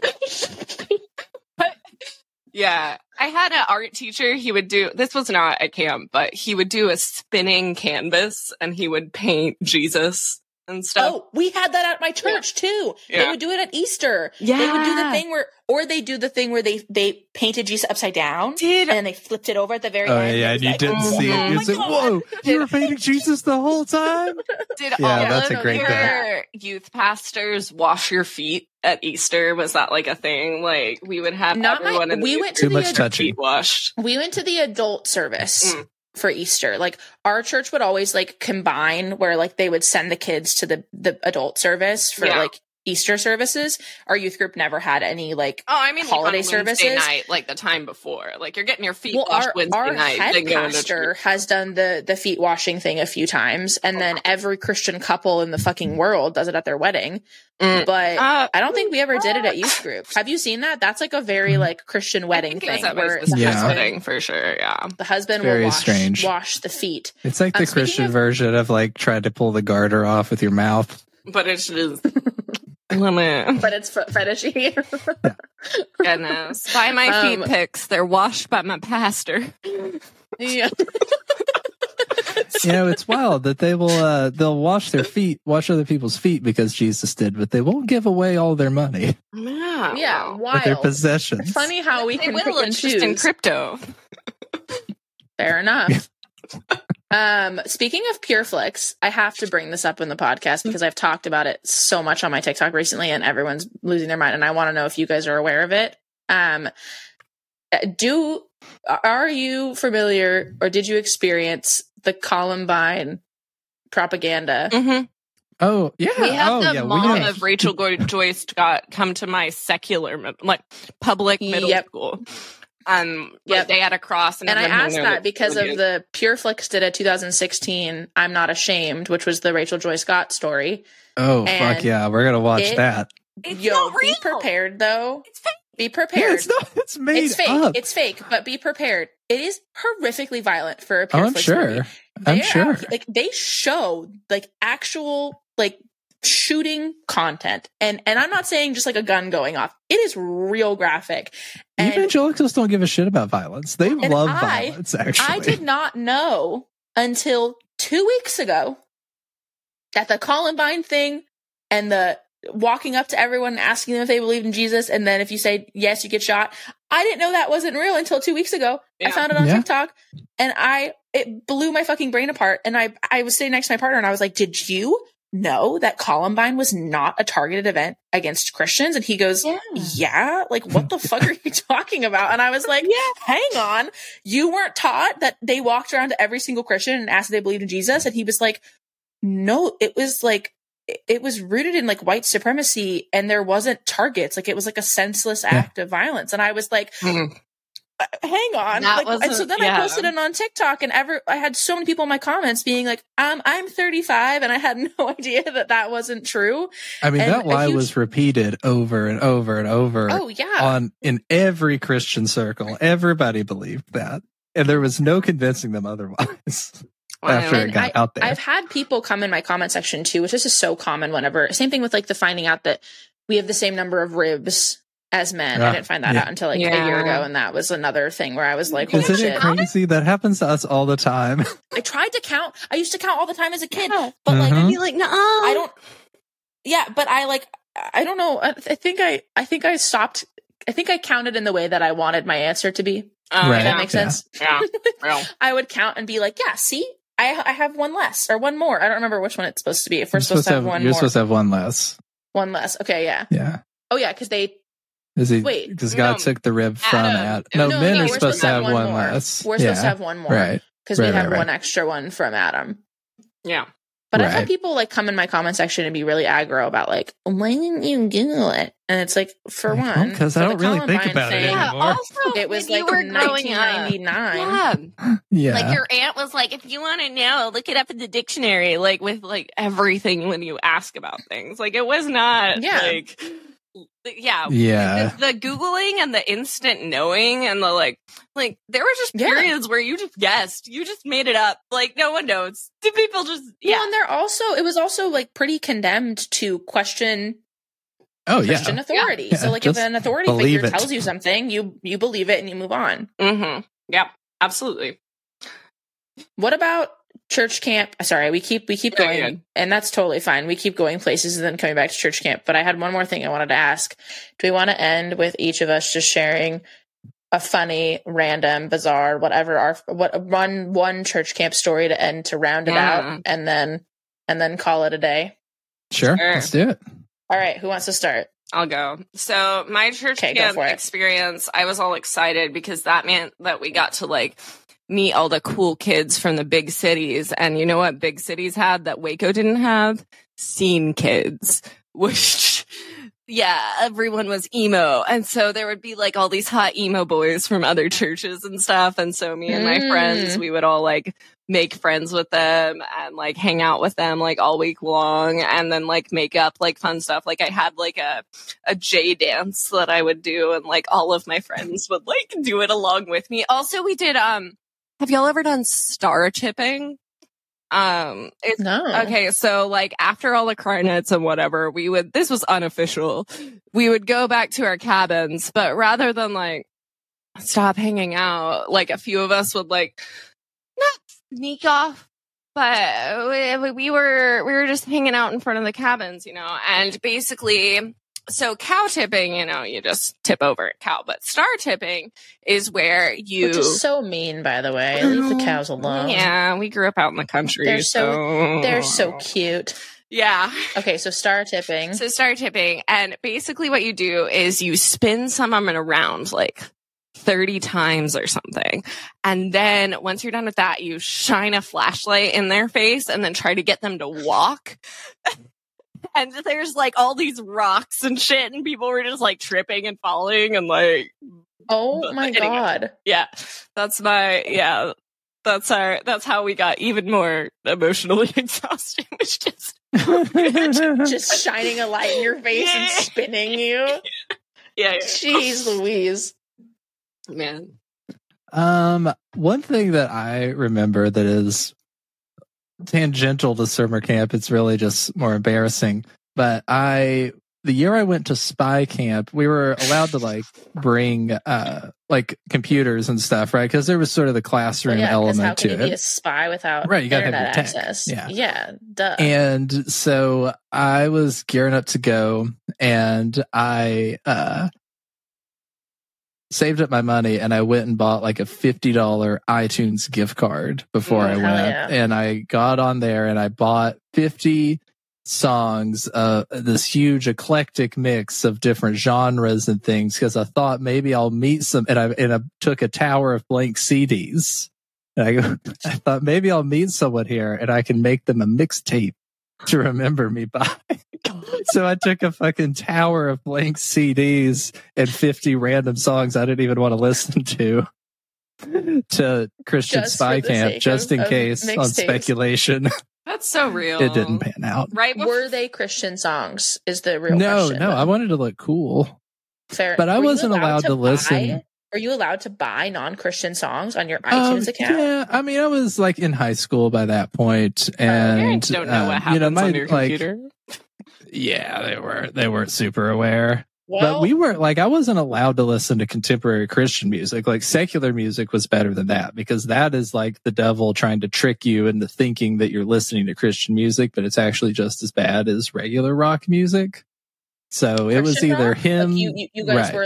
Yeah. I had an art teacher. He would do, this was not at camp, but he would do a spinning canvas, and he would paint Jesus and stuff. Oh, we had that at my church too. They Yeah. would do it at Easter. Yeah. They would do the thing where, or they do the thing where they they painted Jesus upside down Did and then they flipped it over at the very Oh end. yeah, It and was you like, didn't oh see my it. You my said, God. "Whoa, you were painting Jesus the whole time." did Yeah, all that's of a great your bit. youth pastors wash your feet at Easter? Was that like a thing? Like we would have Not my- everyone in the we youth went to Too the much ad- touching. feet washed. We went to the adult service Mm. for Easter. Like our church would always like combine where like they would send the kids to the the adult service for Yeah. like Easter services. Our youth group never had any like Oh, I mean, holiday like on Wednesday services. night, like the time before. Like you're getting your feet well, washed our, Wednesday our night. head then go into pastor church. has done the the feet washing thing a few times, and then every Christian couple in the fucking world does it at their wedding. Mm. But Uh, I don't think we ever did it at youth group. Have you seen that? That's like a very like Christian I wedding think it was thing at my where the sister's Yeah. husband, wedding for sure. Yeah. the husband Very will wash, strange. wash the feet. It's like the Um, speaking Christian of- version of like trying to pull the garter off with your mouth. But it's just limit. But it's f- fetishy. Goodness. Buy my Um, feet pics. They're washed by my pastor. Yeah. You know, it's wild that they will uh they'll wash their feet, wash other people's feet because Jesus did, but they won't give away all their money Yeah. Yeah, or their wild. possessions. It's funny how we They can will. pick and It's just in choose. crypto. Fair enough. um, speaking of PureFlix, I have to bring this up in the podcast because I've talked about it so much on my TikTok recently, and everyone's losing their mind. And I want to know if you guys are aware of it. Um, do are you familiar, or did you experience the Columbine propaganda? Mm-hmm. Oh yeah. We had oh, the yeah, we mom know. of Rachel Go- Joyce got come to my secular, mid- like public middle Yep. school. Um, Yep. like they had a cross, and, And I everyone asked knew that because of brilliant. the PureFlix did a two thousand sixteen "I'm Not Ashamed," which was the Rachel Joy Scott story. Oh and fuck yeah, we're gonna watch it- that. It's Yo, not be real. prepared though. It's fake. Be Yeah, prepared. it's not. It's made It's fake. up. It's fake, but be prepared. It is horrifically violent for a oh, I'm PureFlix sure. movie. I'm They're sure. out- like they show like actual like shooting content, and and I'm not saying just like a gun going off. It is real graphic. And Evangelicals don't give a shit about violence. They And love I- violence. Actually, I did not know until two weeks ago that the Columbine thing and the walking up to everyone and asking them if they believed in Jesus, and then if you say yes, you get shot. I didn't know that wasn't real until two weeks ago. I Yeah. found it on Yeah. TikTok, and I it blew my fucking brain apart. And I I was sitting next to my partner, and I was like, "Did you know that Columbine was not a targeted event against Christians?" And he goes, Yeah. "Yeah, like what the fuck are you talking about?" And I was like, "Yeah, hang on, you weren't taught that they walked around to every single Christian and asked if they believed in Jesus?" And he was like, "No, it was like." It was rooted in like white supremacy, and there wasn't targets. Like it was like a senseless act of violence. And I was like, Mhm. uh, hang on. That Like, and wasn't- so then I yeah. posted it on TikTok, and ever I had so many people in my comments being like, um, I'm thirty-five and I had no idea that that wasn't true. I mean, and that a lie huge- was repeated over and over and over Oh yeah. on in every Christian circle. Everybody believed that, and there was no convincing them otherwise. After And it got I, out there, I've had people come in my comment section too, which this is so common whenever, same thing with like the finding out that we have the same number of ribs as men. Ah, I didn't find that yeah. out until like a Yeah. year ago. And that was another thing where I was like, holy isn't shit. it crazy? That happens to us all the time. I tried to count. I used to count all the time as a kid, Yeah. but like, Mhm. Be like, no, I don't, yeah, but I like, I don't know. I, I think I, I think I stopped I think I counted in the way that I wanted my answer to be. Uh, Right. If that yeah. makes Yeah. sense. Yeah. Real. I would count and be like, yeah, see, I I have one less or one more. I don't remember which one it's supposed to be. If we're You're supposed, to have, one you're more, supposed to have one less. one less. Okay, yeah. Yeah. Oh yeah, because they Is he? Wait, Because God no, took the rib from Adam. Adam. No, No, men no, are we're supposed to have one more. less. We're yeah. supposed to have one more, Right. Because Right, we have right, right. one extra one from Adam. Yeah. But I've Right. had people like come in my comment section and be really aggro about like, why didn't you Google it? And it's like, for Like, one, well, 'cause I for don't the really think Columbine about it thing, Yeah. anymore. Also, It was when you like were growing nineteen up, ninety-nine. yeah. Yeah. Like your aunt was like, if you want to know, look it up in the dictionary, like with like everything when you ask about things. Like it was not Yeah. like, yeah. yeah. The, the Googling and the instant knowing and the like, like there were just Yeah. periods where you just guessed, you just made it up. Like no one knows. Do people just, yeah. Well, and they're also, it was also like pretty condemned to question Oh, yeah. Christian authority. Yeah, So like if just an authority believe figure it. tells you something, you you believe it and you move on. Mm-hmm. Yep. Absolutely. What about church camp? Sorry, we keep we keep Yeah, going, yeah. and that's totally fine. We keep going places and then coming back to church camp. But I had one more thing I wanted to ask. Do we want to end with each of us just sharing a funny, random, bizarre, whatever our what one one church camp story to end to round it Yeah. out, and then and then call it a day? Sure. Sure. Let's do it. All right, who wants to start? I'll go. So my church Okay, go camp for it. experience, I was all excited because that meant that we got to like meet all the cool kids from the big cities. And you know what big cities had that Waco didn't have? Scene kids, which yeah, everyone was emo. And so there would be like all these hot emo boys from other churches and stuff. And so me and my Mm. friends, we would all like make friends with them and like hang out with them like all week long and then like make up like fun stuff. Like I had like a, a J dance that I would do and like all of my friends would like do it along with me. Also, we did, um, have y'all ever done star tipping? Um, it's No. Okay, so like after all the cry nights and whatever, we would, this was unofficial. We would go back to our cabins, but rather than like stop hanging out, like a few of us would like not sneak off, but we, we were, we were just hanging out in front of the cabins, you know, and basically, so cow tipping, you know, you just tip over a cow, but star tipping is where you, Which is so mean, by the way. Leave the cows alone. yeah, we grew up out in the country. They're so- so They're so cute. yeah. Okay, so star tipping. So star tipping, and basically what you do is you spin some of them around like thirty times or something. And then once you're done with that, you shine a flashlight in their face and then try to get them to walk. And there's like all these rocks and shit, and people were just like tripping and falling and like, Oh my Anyway. god. yeah, that's my, yeah, that's our, that's how we got even more emotionally exhausted, which just, Just shining a light in your face and Yeah. spinning you. yeah, yeah. Jeez Louise. Man. Um, one thing that I remember that is tangential to summer camp, it's really just more embarrassing. But I, the year I went to spy camp, we were allowed to like bring uh like computers and stuff, right? Because there was sort of the classroom Well, yeah, 'cause element how can to you be a it. spy without Right, you gotta have internet your tech. access? Yeah. Yeah, duh. And so I was gearing up to go, and I uh saved up my money, and I went and bought like a fifty dollar iTunes gift card before Mm, I hell went. yeah. And I got on there and I bought fifty songs, uh, this huge eclectic mix of different genres and things, because I thought maybe I'll meet some, and I, and I took a tower of blank C Ds. And I go, I thought maybe I'll meet someone here and I can make them a mixtape to remember me by. So I took a fucking tower of blank C Ds and fifty random songs I didn't even want to listen to to Christian Just Spy for the Camp, sake just of- in of case, on mixtapes. speculation. That's so real. It didn't pan out. Right before, Were they Christian songs? Is the real No, question. no, I wanted to look cool. Fair. but I Were you wasn't allowed to buy- listen. Were you allowed to buy non-Christian songs on your Um, iTunes account? Yeah, I mean, I was like in high school by that point, and parents don't know um, what happens you know, my, on your like, computer. yeah, they were they weren't super aware. Well, But we were like, I wasn't allowed to listen to contemporary Christian music. Like secular music was better than that, because that is like the devil trying to trick you into thinking that you're listening to Christian music, but it's actually just as bad as regular rock music. So it was Christian either rock? him. Like you, you, you guys right. were like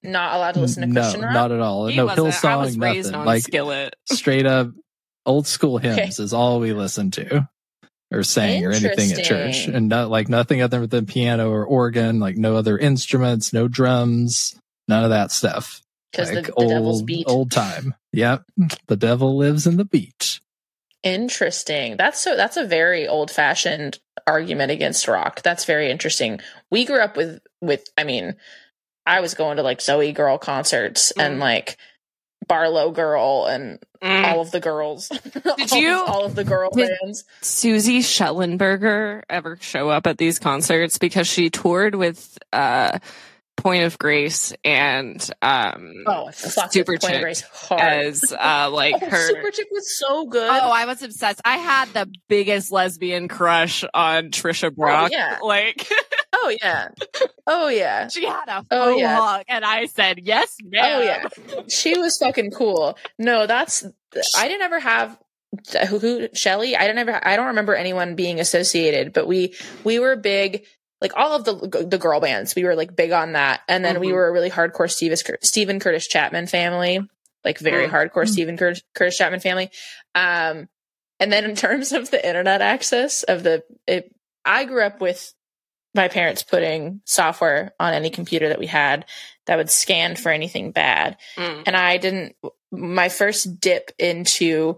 not allowed to listen to no, Christian rap? not at all. He no wasn't. Hillsong, I was raised nothing. on Like Skillet. straight up old school hymns Okay. is all we listen to or sang or anything at church, Interesting. and not like nothing other than piano or organ, like no other instruments, no drums, none of that stuff. Because Like the, the devil's old, beat. old time. Yep, the devil lives in the beat. Interesting. That's so. That's a very old-fashioned argument against rock. That's very interesting. We grew up with with. I mean, I was going to like Zoe Girl concerts Mm. and like Barlow Girl and Mm. all of the girls. Did all, you- Of, all of the girl Did- bands? Susie Schellenberger ever show up at these concerts? Because she toured with uh, Point of Grace and um, Oh, I fucked Super with Point of Chick Grace hard. as uh, like Oh, her. Super Chick was so good. Oh, I was obsessed. I had the biggest lesbian crush on Trisha Brock. yeah. Like Oh yeah. Oh yeah. she had a Oh, faux yeah. hug, and I said, "Yes, ma'am." Oh yeah. She was fucking cool. No, that's I didn't ever have who, who Shelly. I didn't ever. I don't remember anyone being associated, but we we were big. Like all of the the girl bands, we were like big on that, and then we Mhm. were a really hardcore Steve, Stephen Curtis Chapman family, like very Mm. hardcore Stephen Curtis, Curtis Chapman family. Um, and then in terms of the internet access of the, it, I grew up with my parents putting software on any computer that we had that would scan for anything bad. Mm. And I didn't, my first dip into,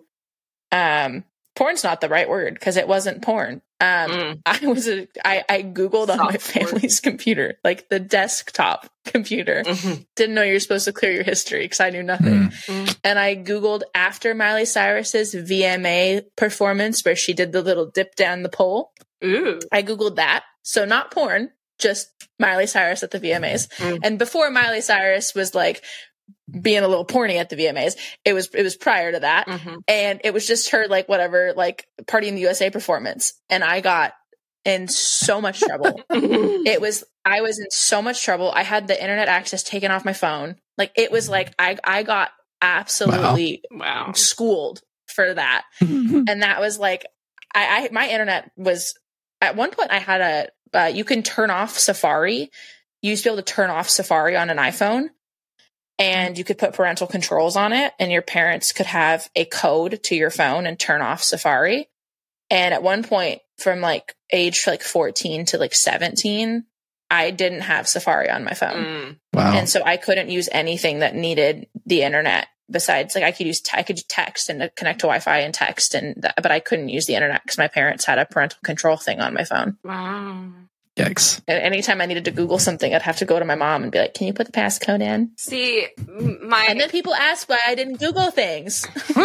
um, porn's not the right word because it wasn't porn. Um, Mm. I was a, I, I Googled on my Software. family's computer, like the desktop computer. Mhm. Didn't know you're supposed to clear your history because I knew nothing. Mm. Mm. And I Googled after Miley Cyrus's V M A performance where she did the little dip down the pole. Ooh. I Googled that. So not porn, just Miley Cyrus at the V M As. Mm. And before Miley Cyrus was like being a little porny at the V M As, it was, it was prior to that. Mhm. And it was just her like whatever, like Party in the U S A performance. And I got in so much trouble. It was, I was in so much trouble. I had the internet access taken off my phone. Like it was like, I, I got absolutely Wow. schooled for that. And that was like, I, I, my internet was at one point I had a, uh, you can turn off Safari. You used to be able to turn off Safari on an iPhone and you could put parental controls on it and your parents could have a code to your phone and turn off Safari. And at one point from like age like fourteen to like seventeen, I didn't have Safari on my phone. Mm. Wow. And so I couldn't use anything that needed the internet besides like I could use, te- I could text and connect to Wi-Fi and text and, th- but I couldn't use the internet because my parents had a parental control thing on my phone. Wow. Yikes. And anytime I needed to Google something, I'd have to go to my mom and be like, can you put the passcode in? See, m- my And then people ask why I didn't Google things.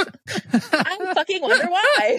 I fucking wonder why.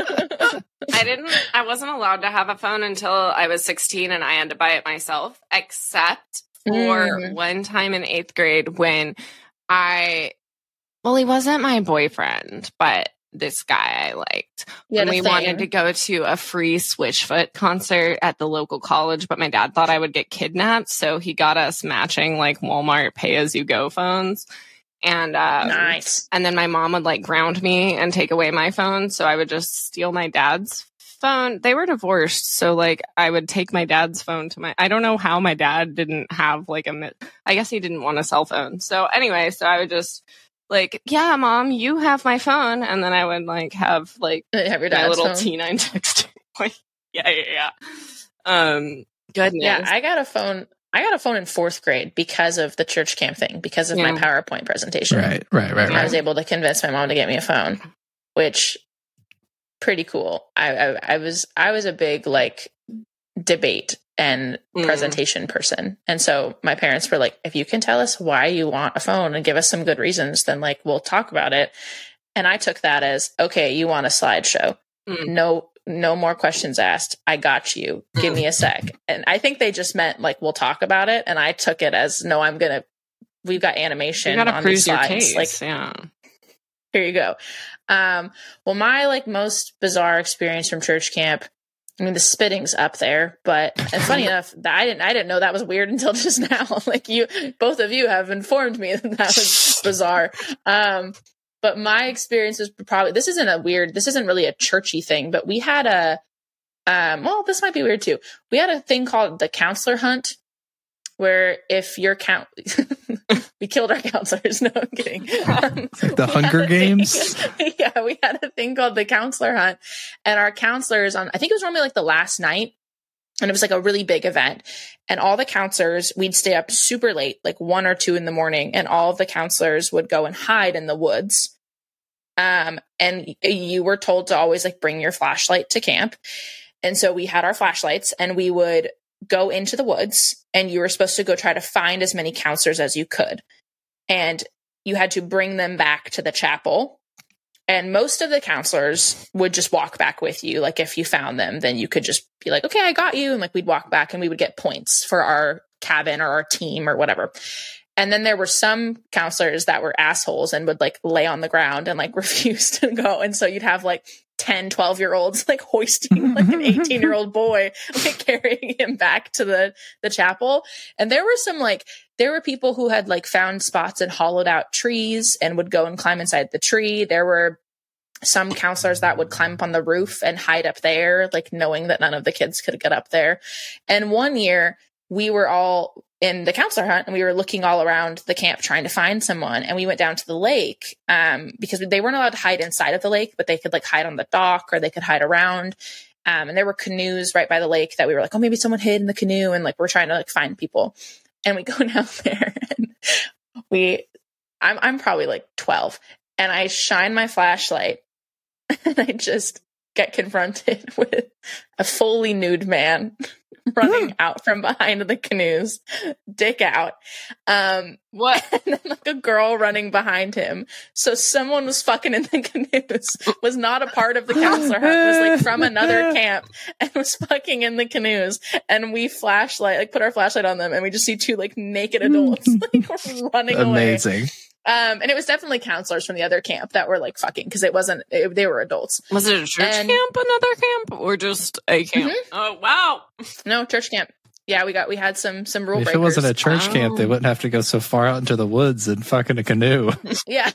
I didn't, I wasn't allowed to have a phone until I was sixteen and I had to buy it myself, except for Mm. one time in eighth grade when I, well, he wasn't my boyfriend, but this guy I liked. You had When a we wanted thing. to go to a free Switchfoot concert at the local college, but my dad thought I would get kidnapped. So he got us matching like Walmart pay as you go phones. And, um, Nice. and then my mom would like ground me and take away my phone. So I would just steal my dad's phone. They were divorced. So like I would take my dad's phone to my, I don't know how my dad didn't have like a, mi- I guess he didn't want a cell phone. So anyway, so I would just like, yeah, mom, you have my phone. And then I would like have like Have your my dad's little phone. T nine text. Like, yeah, yeah, yeah. Um, goodness. Yeah, I got a phone. I got a phone in fourth grade because of the church camp thing, because of Yeah. my PowerPoint presentation. Right, right, right, I right. was able to convince my mom to get me a phone, which pretty cool. I, I, I was I was a big like debate and Mm. presentation person, and so my parents were like, "If you can tell us why you want a phone and give us some good reasons, then like we'll talk about it." And I took that as, okay, you want a slideshow? Mm. No, no more questions asked. I got you. Give me a sec. And I think they just meant like we'll talk about it, and I took it as, no, I'm gonna. We've got animation You gotta on prove these your slides. case. Like, yeah. here you go. Um, well, my like most bizarre experience from church camp, I mean, the spitting's up there, but and funny enough, that I didn't I didn't know that was weird until just now. Like you, both of you have informed me that that was bizarre. Um, but my experience was probably, this isn't a weird, this isn't really a churchy thing, but we had a, um, well, this might be weird too. We had a thing called the counselor hunt, where if your count, We killed our counselors. No, I'm kidding. Um, It's like the Hunger Games. Yeah, we had a thing called the counselor hunt, and our counselors on, I think it was normally like the last night, and it was like a really big event. And all the counselors, we'd stay up super late, like one or two in the morning, and all of the counselors would go and hide in the woods. Um, and you were told to always like bring your flashlight to camp. And so we had our flashlights, and we would go into the woods, and you were supposed to go try to find as many counselors as you could. And you had to bring them back to the chapel. And most of the counselors would just walk back with you. Like if you found them, then you could just be like, okay, I got you. And like we'd walk back, and we would get points for our cabin or our team or whatever. And then there were some counselors that were assholes and would like lay on the ground and like refuse to go. And so you'd have like ten, twelve year olds like hoisting like an eighteen year old boy, like carrying him back to the, the chapel. And there were some like, there were people who had like found spots and hollowed out trees and would go and climb inside the tree. There were some counselors that would climb up on the roof and hide up there, like knowing that none of the kids could get up there. And one year we were all in the counselor hunt, and we were looking all around the camp trying to find someone. And we went down to the lake um, because they weren't allowed to hide inside of the lake, but they could like hide on the dock, or they could hide around. Um, and there were canoes right by the lake that we were like, oh, maybe someone hid in the canoe. And like, we're trying to like find people. And we go down there, and we, I'm, I'm probably like twelve, and I shine my flashlight, and I just get confronted with a fully nude man running out from behind the canoes, dick out. Um, What? and then like a girl running behind him. So someone was fucking in the canoes, was not a part of the counselor hunt, was like from another camp, and was fucking in the canoes. And we flashlight, like put our flashlight on them, and we just see two like naked adults like running away. Amazing. Um, and it was definitely counselors from the other camp that were like fucking, because it wasn't, it, they were adults. Was it a church And- camp, another camp, or just a camp? Mhm. Oh, wow. No, church camp. Yeah, we got, we had some, some rule If breakers. it wasn't a church Wow. camp, they wouldn't have to go so far out into the woods and fuck in a canoe. Yeah.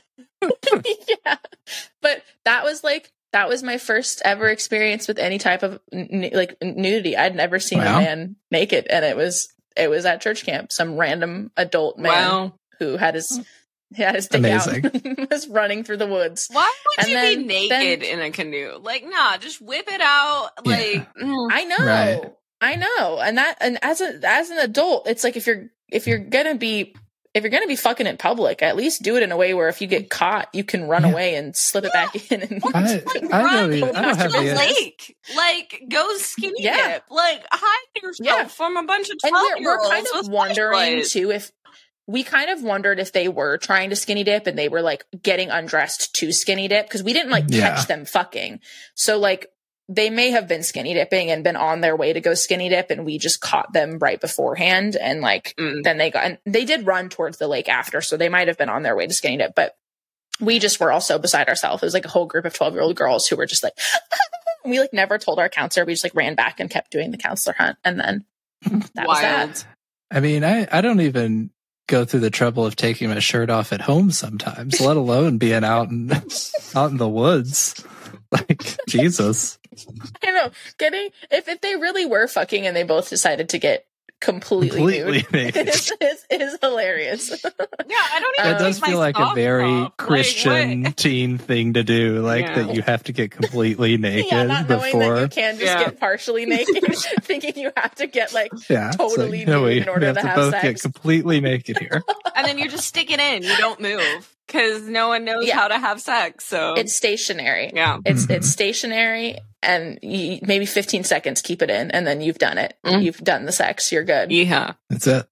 Yeah. But that was like, that was my first ever experience with any type of n- like nudity. I'd never seen Wow. a man naked, and it was, it was at church camp. Some random adult man Wow. who had his, he had his dick Amazing. out, was running through the woods. Why would And you then- be naked then- in a canoe? Like, nah, just whip it out. Yeah. Like, mm. I know. Right. I know. And that, and as a, as an adult, it's like, if you're, if you're gonna be, if you're gonna be fucking in public, at least do it in a way where if you get caught, you can run Yeah. away and slip it back in. And I, I Run don't, even, I don't to have the the. lake. Like, go skinny Yeah. dip. Like, hide yourself Yeah. from a bunch of and twelve we're, year we're olds. kind of wondering too if we kind of wondered if they were trying to skinny dip and they were like getting undressed to skinny dip, because we didn't like catch Yeah. them fucking. So like they may have been skinny dipping and been on their way to go skinny dip, and we just caught them right beforehand. And like Mm. then they got, and they did run towards the lake after, so they might have been on their way to skinny dip, but we just were all so beside ourselves. It was like a whole group of twelve year old girls who were just like, we like never told our counselor. We just like ran back and kept doing the counselor hunt. And then that was Wild. that. I mean, I, I don't even go through the trouble of taking my shirt off at home sometimes, let alone being out in out in the woods. Like, Jesus. I know. Getting if, if they really were fucking and they both decided to get completely, Completely nude, naked. it is, it is hilarious. Yeah, I don't even Uh, It does take my feel like a socks very off. Like, Christian what? teen thing to do, like Yeah. that you have to get completely naked Yeah, not knowing that before. you can just Yeah. get partially naked, thinking you have to get like Yeah, it's totally like, no, nude we, in order we have to to have both sex. get completely naked here. And then you just stick it in. You don't move because no one knows Yeah. how to have sex. So It's stationary. yeah. It's Mhm. it's stationary, and you, maybe fifteen seconds, keep it in, and then you've done it. Mm. You've done the sex. You're good. Yeah. That's it.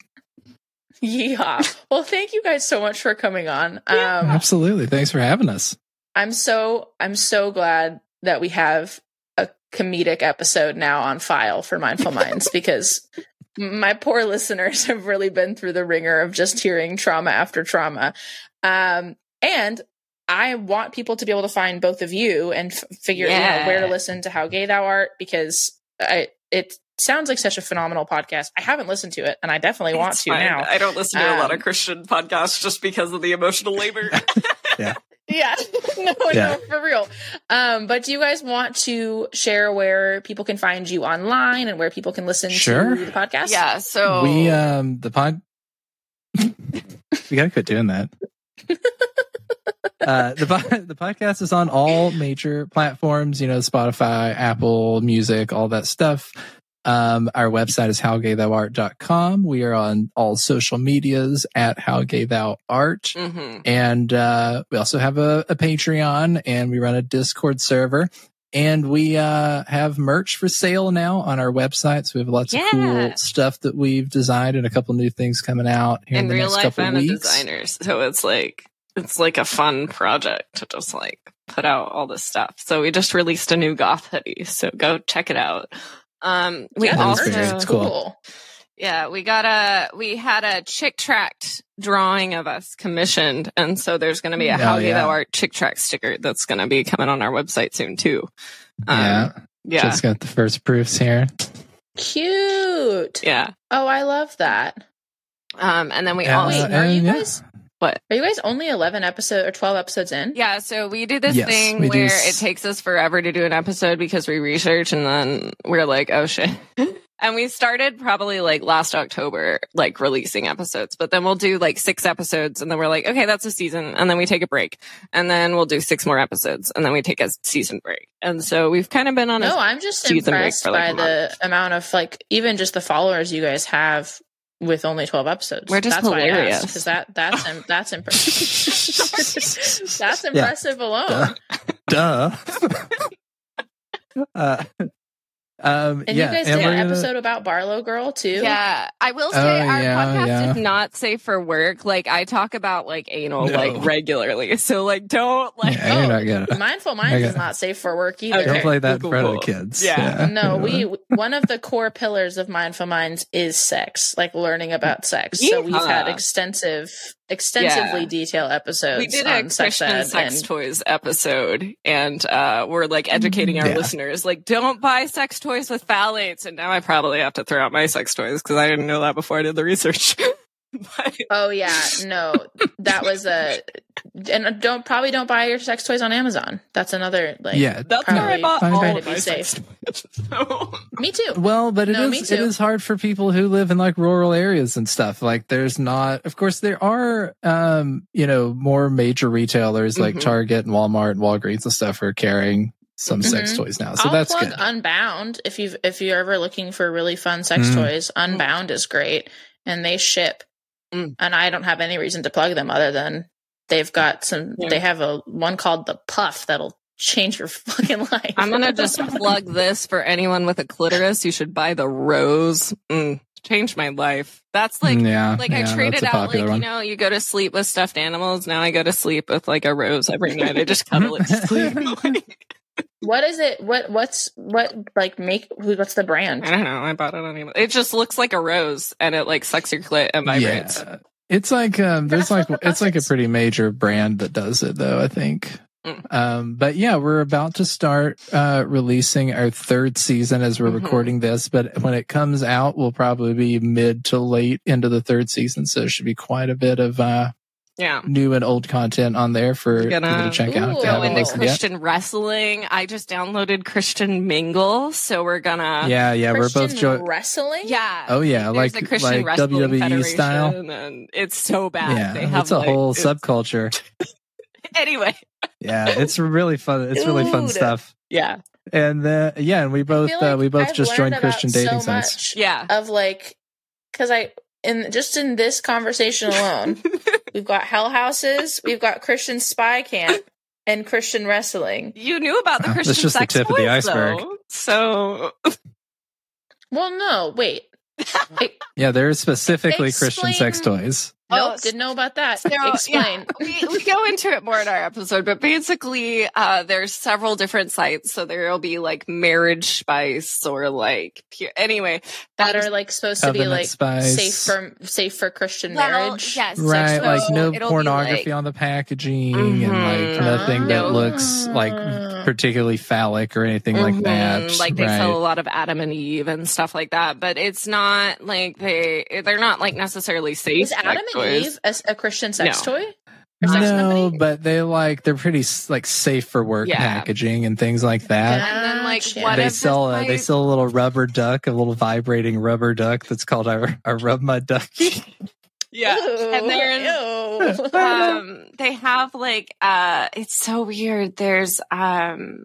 Yeehaw. Well, thank you guys so much for coming on. Yeah. Um, Absolutely. Thanks for having us. I'm so I'm so glad that we have a comedic episode now on file for Mindful Minds, because my poor listeners have really been through the ringer of just hearing trauma after trauma. Um, and I want people to be able to find both of you and f- figure Yeah. out where to listen to How Gay Thou Art, because I, it sounds like such a phenomenal podcast. I haven't listened to it, and I definitely want It's to fine. now. I don't listen to a lot Um, of Christian podcasts just because of the emotional labor. Yeah, no, Yeah. no, for real. Um, but do you guys want to share where people can find you online and where people can listen Sure. to the podcast? yeah. So We um the pod We gotta quit doing that. uh, the the podcast is on all major platforms. You know, Spotify, Apple Music, all that stuff. Um, our website is how gay thou art dot com. We are on all social medias at how gay thou art. Mm-hmm. And uh, we also have a, a Patreon, and we run a Discord server. And we uh, have merch for sale now on our website. So we have lots Yeah. of cool stuff that we've designed and a couple new things coming out here in, In the real next life, couple I'm a weeks. designer, so it's like it's like a fun project to just like put out all this stuff. So we just released a new goth hoodie, so go check it out. Um, we Yeah, the That is also, merch great. is It's cool. cool. yeah, we got a we had a chick tract drawing of us commissioned, and so there's going to be a Oh, How Gay yeah. Thou Art chick tract sticker that's going to be coming on our website soon too. Um, Yeah. yeah, Just got the first proofs here. Cute. yeah. Oh, I love that. Um, and then we Yeah, also Wait, are you and, yeah. guys? What? Are you guys only eleven episode or twelve episodes in? Yeah, so we do this Yes, thing we do where s- it takes us forever to do an episode because we research and then we're like, oh shit. And we started probably like last October, like releasing episodes, but then we'll do like six episodes and then we're like, okay, that's a season. And then we take a break and then we'll do six more episodes and then we take a season break. And so we've kind of been on No, a, I'm just season break impressed for, like, by a the amount of like even just the followers you guys have with only twelve episodes. We're just that's why I hilarious. asked, because that that's im- that's impressive. That's impressive alone. Duh. uh, um, And yeah, you guys and did we're an gonna- episode about Barlow Girl too. yeah, I will say Oh, our yeah, podcast yeah. is not safe for work. Like I talk about like anal No. like regularly. So like don't like, Yeah, you're not gonna. Mindful Minds Okay. is not safe for work either. Okay. Don't play that cool, in front cool. of the kids. Yeah. No, we one of the core pillars of Mindful Minds is sex, like learning about sex. So we've had Yeehaw. extensive, extensively Yeah. detailed episodes. we did a on sex Christian ed sex and toys episode, and uh, we're like educating our Yeah. listeners, like, don't buy sex toys with phthalates. And now I probably have to throw out my sex toys because I didn't know that before I did the research. But, oh yeah, no, that was a and don't probably don't buy your sex toys on Amazon. That's another like Yeah. that's where I probably bought trying all to of be my safe. sex toys. So, Me too. Well, but it No, me is it too. is hard for people who live in like rural areas and stuff. Like there's not, of course, there are um, you know, more major retailers like Mhm. Target and Walmart and Walgreens and stuff are carrying some sex Mhm. toys now. So I'll that's plug good. Unbound if you if you're ever looking for really fun sex Mm. toys. Unbound is great, and they ship. Mm. And I don't have any reason to plug them other than they've got some. Yeah. They have a one called the Puff that'll change your fucking life. I'm gonna just plug this for anyone with a clitoris. You should buy the Rose. Mm, changed my life. That's like. Mm, yeah, Like yeah, I traded that's a out, like, popular you one. know, you go to sleep with stuffed animals. Now I go to sleep with like a rose every night. I just cuddle it to sleep. Like, What is it? What what's what like make? who- What's the brand? I don't know. I bought it on Amazon. It just looks like a rose, and it like sucks your clit and vibrates. Yeah. It's like um there's That's like what the it's like a Puff is. pretty major brand that does it though, I think. Mm. Um but yeah, we're about to start uh releasing our third season as we're Mhm. recording this, but when it comes out we'll probably be mid to late into the third season, so there should be quite a bit of uh Yeah. new and old content on there for We're people gonna to check out if Ooh. they Go haven't into listened yet. Christian wrestling. I just downloaded Christian Mingle, so we're gonna. Yeah, yeah, we're both Christian jo- wrestling. Yeah. Oh yeah, There's like the Christian like Wrestling W W E Federation, style. and it's so bad. Yeah, they have it's a like, whole it's- subculture. Anyway, Yeah, it's really fun. It's really fun Dude. stuff. yeah, And uh, yeah, and we I both feel uh, like we both I've just joined learned about Christian dating so sites. much yeah. of like because I in just in this conversation alone, we've got Hell Houses, we've got Christian Spy Camp, and Christian Wrestling. You knew about the Uh, Christian that's just the sex tip of the toys, iceberg. though. So Well, no, wait. It, Yeah, there's specifically Christian sex Explain- toys. nope, Oh, didn't know about that. So, Explain. yeah, we, we go into it more in our episode, but basically, uh, there's several different sites. So there'll be like Marriage Spice or like pure, anyway, That that are like supposed to be Covenant like Spice. safe for safe for Christian well, marriage. Yes, Right, so like no it'll be, pornography like- on the packaging Mhm. and like nothing that No. looks like particularly phallic or anything like Mhm. that. Like they right. sell a lot of Adam and Eve and stuff like that, but it's not like they they're not like necessarily safe. Is Adam sex and toys. Eve a, a Christian sex No. toy? Or sex No, company? but they like they're pretty s- like safe for work Yeah. packaging and things like that. And then, like, Gotcha. what They if sell this a, they might- sell a little rubber duck, a little vibrating rubber duck that's called our, our Rub My Ducky. Yeah. Ew, And there's, ew. um, they have like, uh, it's so weird. There's, um,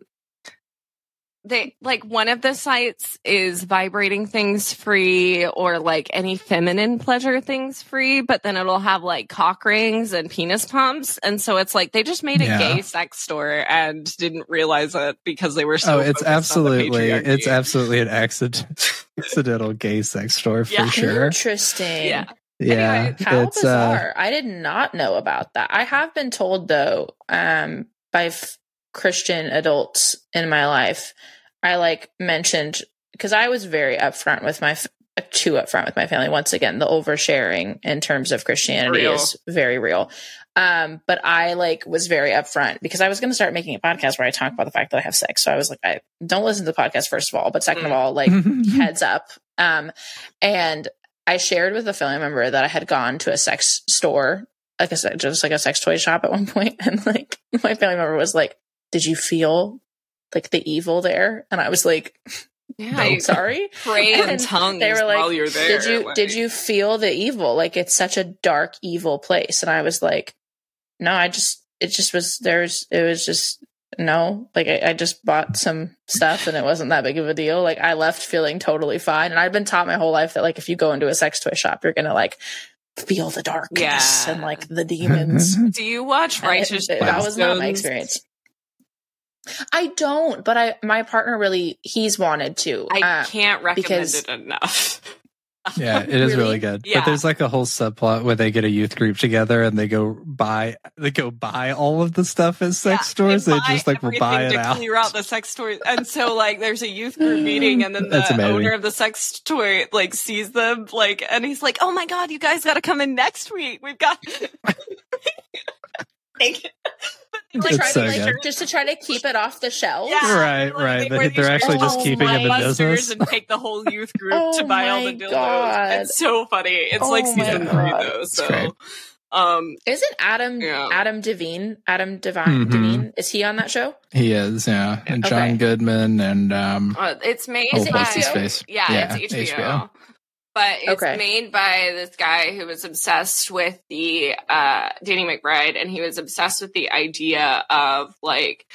they like one of the sites is vibrating things free or like any feminine pleasure things free, but then it'll have like cock rings and penis pumps. And so it's like they just made a Yeah. gay sex store and didn't realize it because they were so Oh, it's focused on the absolutely, patriarchy. it's absolutely an accident, accidental gay sex store for Yeah. sure. Interesting. Yeah. Yeah, Anyway, How it's uh, bizarre. I did not know about that. I have been told, though, um, by f- Christian adults in my life, I like mentioned, because I was very upfront with my, f- too upfront with my family. Once again, the oversharing in terms of Christianity Real. is very real. Um, but I like was very upfront because I was going to start making a podcast where I talk about the fact that I have sex. So I was like, I don't listen to the podcast, first of all, but second of Mm. all, like heads up. Um, and I shared with a family member that I had gone to a sex store, like I said, just like a sex toy shop at one point, and like my family member was like, "Did you feel like the evil there?" And I was like, Yeah. "I'm sorry." Pray in And tongues they were like, while you're there. "Did you like- did you feel the evil? Like it's such a dark, evil place." And I was like, "No, I just it just was there's it was just." No, like I, I just bought some stuff and it wasn't that big of a deal. Like I left feeling totally fine. And I'd been taught my whole life that like if you go into a sex toy shop, you're gonna like feel the darkness Yeah. and like the demons. Do you watch And Righteous it- that was not my Gemstones? experience. I don't, but I my partner really he's wanted to. I Uh, can't recommend because- it enough. yeah, it is Really? really good. Yeah. But there's like a whole subplot where they get a youth group together and they go buy, they go buy all of the stuff at sex Yeah, stores. They buy just like will everything buy it to out. clear out the sex toy. And so like there's a youth group meeting and then the That's amazing. owner of the sex toy like sees them like and he's like, "Oh my god, you guys got to come in next week. We've got Like, to It's try so to like good. just to try to keep it off the shelves. Yeah, Right, like, right. wear They- they're these actually just little keeping him in busters business. and take the whole youth group Oh to buy all my the dildos. God. It's so funny. It's Oh like my season three God. though. It's So, great. um, Isn't Adam Yeah. Adam Devine Adam Devine Mhm. Devine is he on that show? He is, yeah. And John Okay. Goodman and um uh, it's made oh, it by what's his H B O? face? Yeah, Yeah, it's H B O. H B O. But it's Okay. made by this guy who was obsessed with the uh Danny McBride, and he was obsessed with the idea of like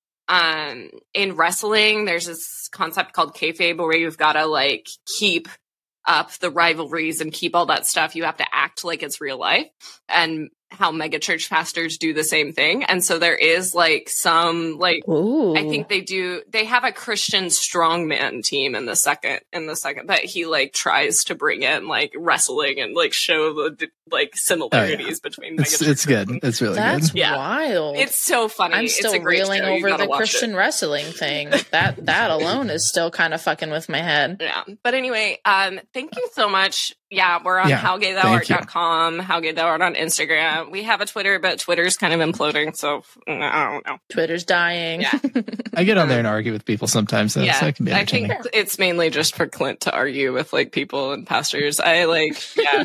um in wrestling there's this concept called kayfabe where you've got to like keep up the rivalries and keep all that stuff. You have to act like it's real life, and how megachurch pastors do the same thing. And so there is like some like Ooh. I think they do. They have a Christian strongman team in the second, in the second, but he like tries to bring in like wrestling and like show the like similarities between. It's megachurches. it's good. It's really That's good. Yeah. wild. It's so funny. I'm It's still a great reeling show. You over gotta the watch Christian it. wrestling thing. That that alone is still kind of fucking with my head. Yeah. But anyway, um, thank you so much. Yeah, we're on Yeah, how gay thou thank art dot com, how gay thou art on Instagram. We have a Twitter, but Twitter's kind of imploding, so mm, I don't know. Twitter's dying. Yeah. I get on there and argue with people sometimes, so yeah, so it can be I think entertaining. it's mainly just for Clint to argue with like people and pastors. I like, yeah.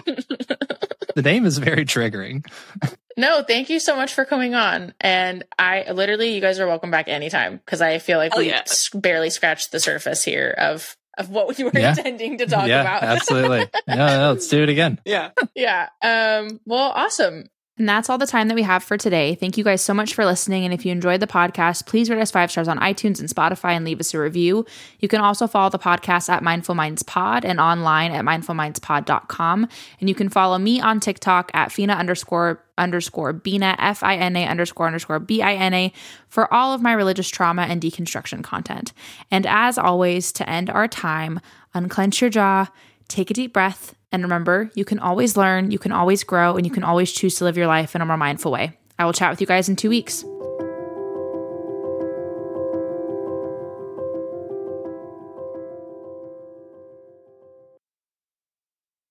The name is very triggering. No, thank you so much for coming on. And I literally, you guys are welcome back anytime because I feel like Hell we yeah. s- barely scratched the surface here of of what we were Yeah. intending to talk yeah, about. absolutely. No, no, let's do it again. Yeah. Yeah. Um. Well, awesome. And that's all the time that we have for today. Thank you guys so much for listening. And if you enjoyed the podcast, please rate us five stars on iTunes and Spotify and leave us a review. You can also follow the podcast at Mindful Minds Pod and online at mindful minds pod dot com. And you can follow me on TikTok at Fina underscore underscore Bina, F I N A underscore underscore B I N A for all of my religious trauma and deconstruction content. And as always, to end our time, unclench your jaw, take a deep breath, and remember, you can always learn, you can always grow, and you can always choose to live your life in a more mindful way. I will chat with you guys in two weeks.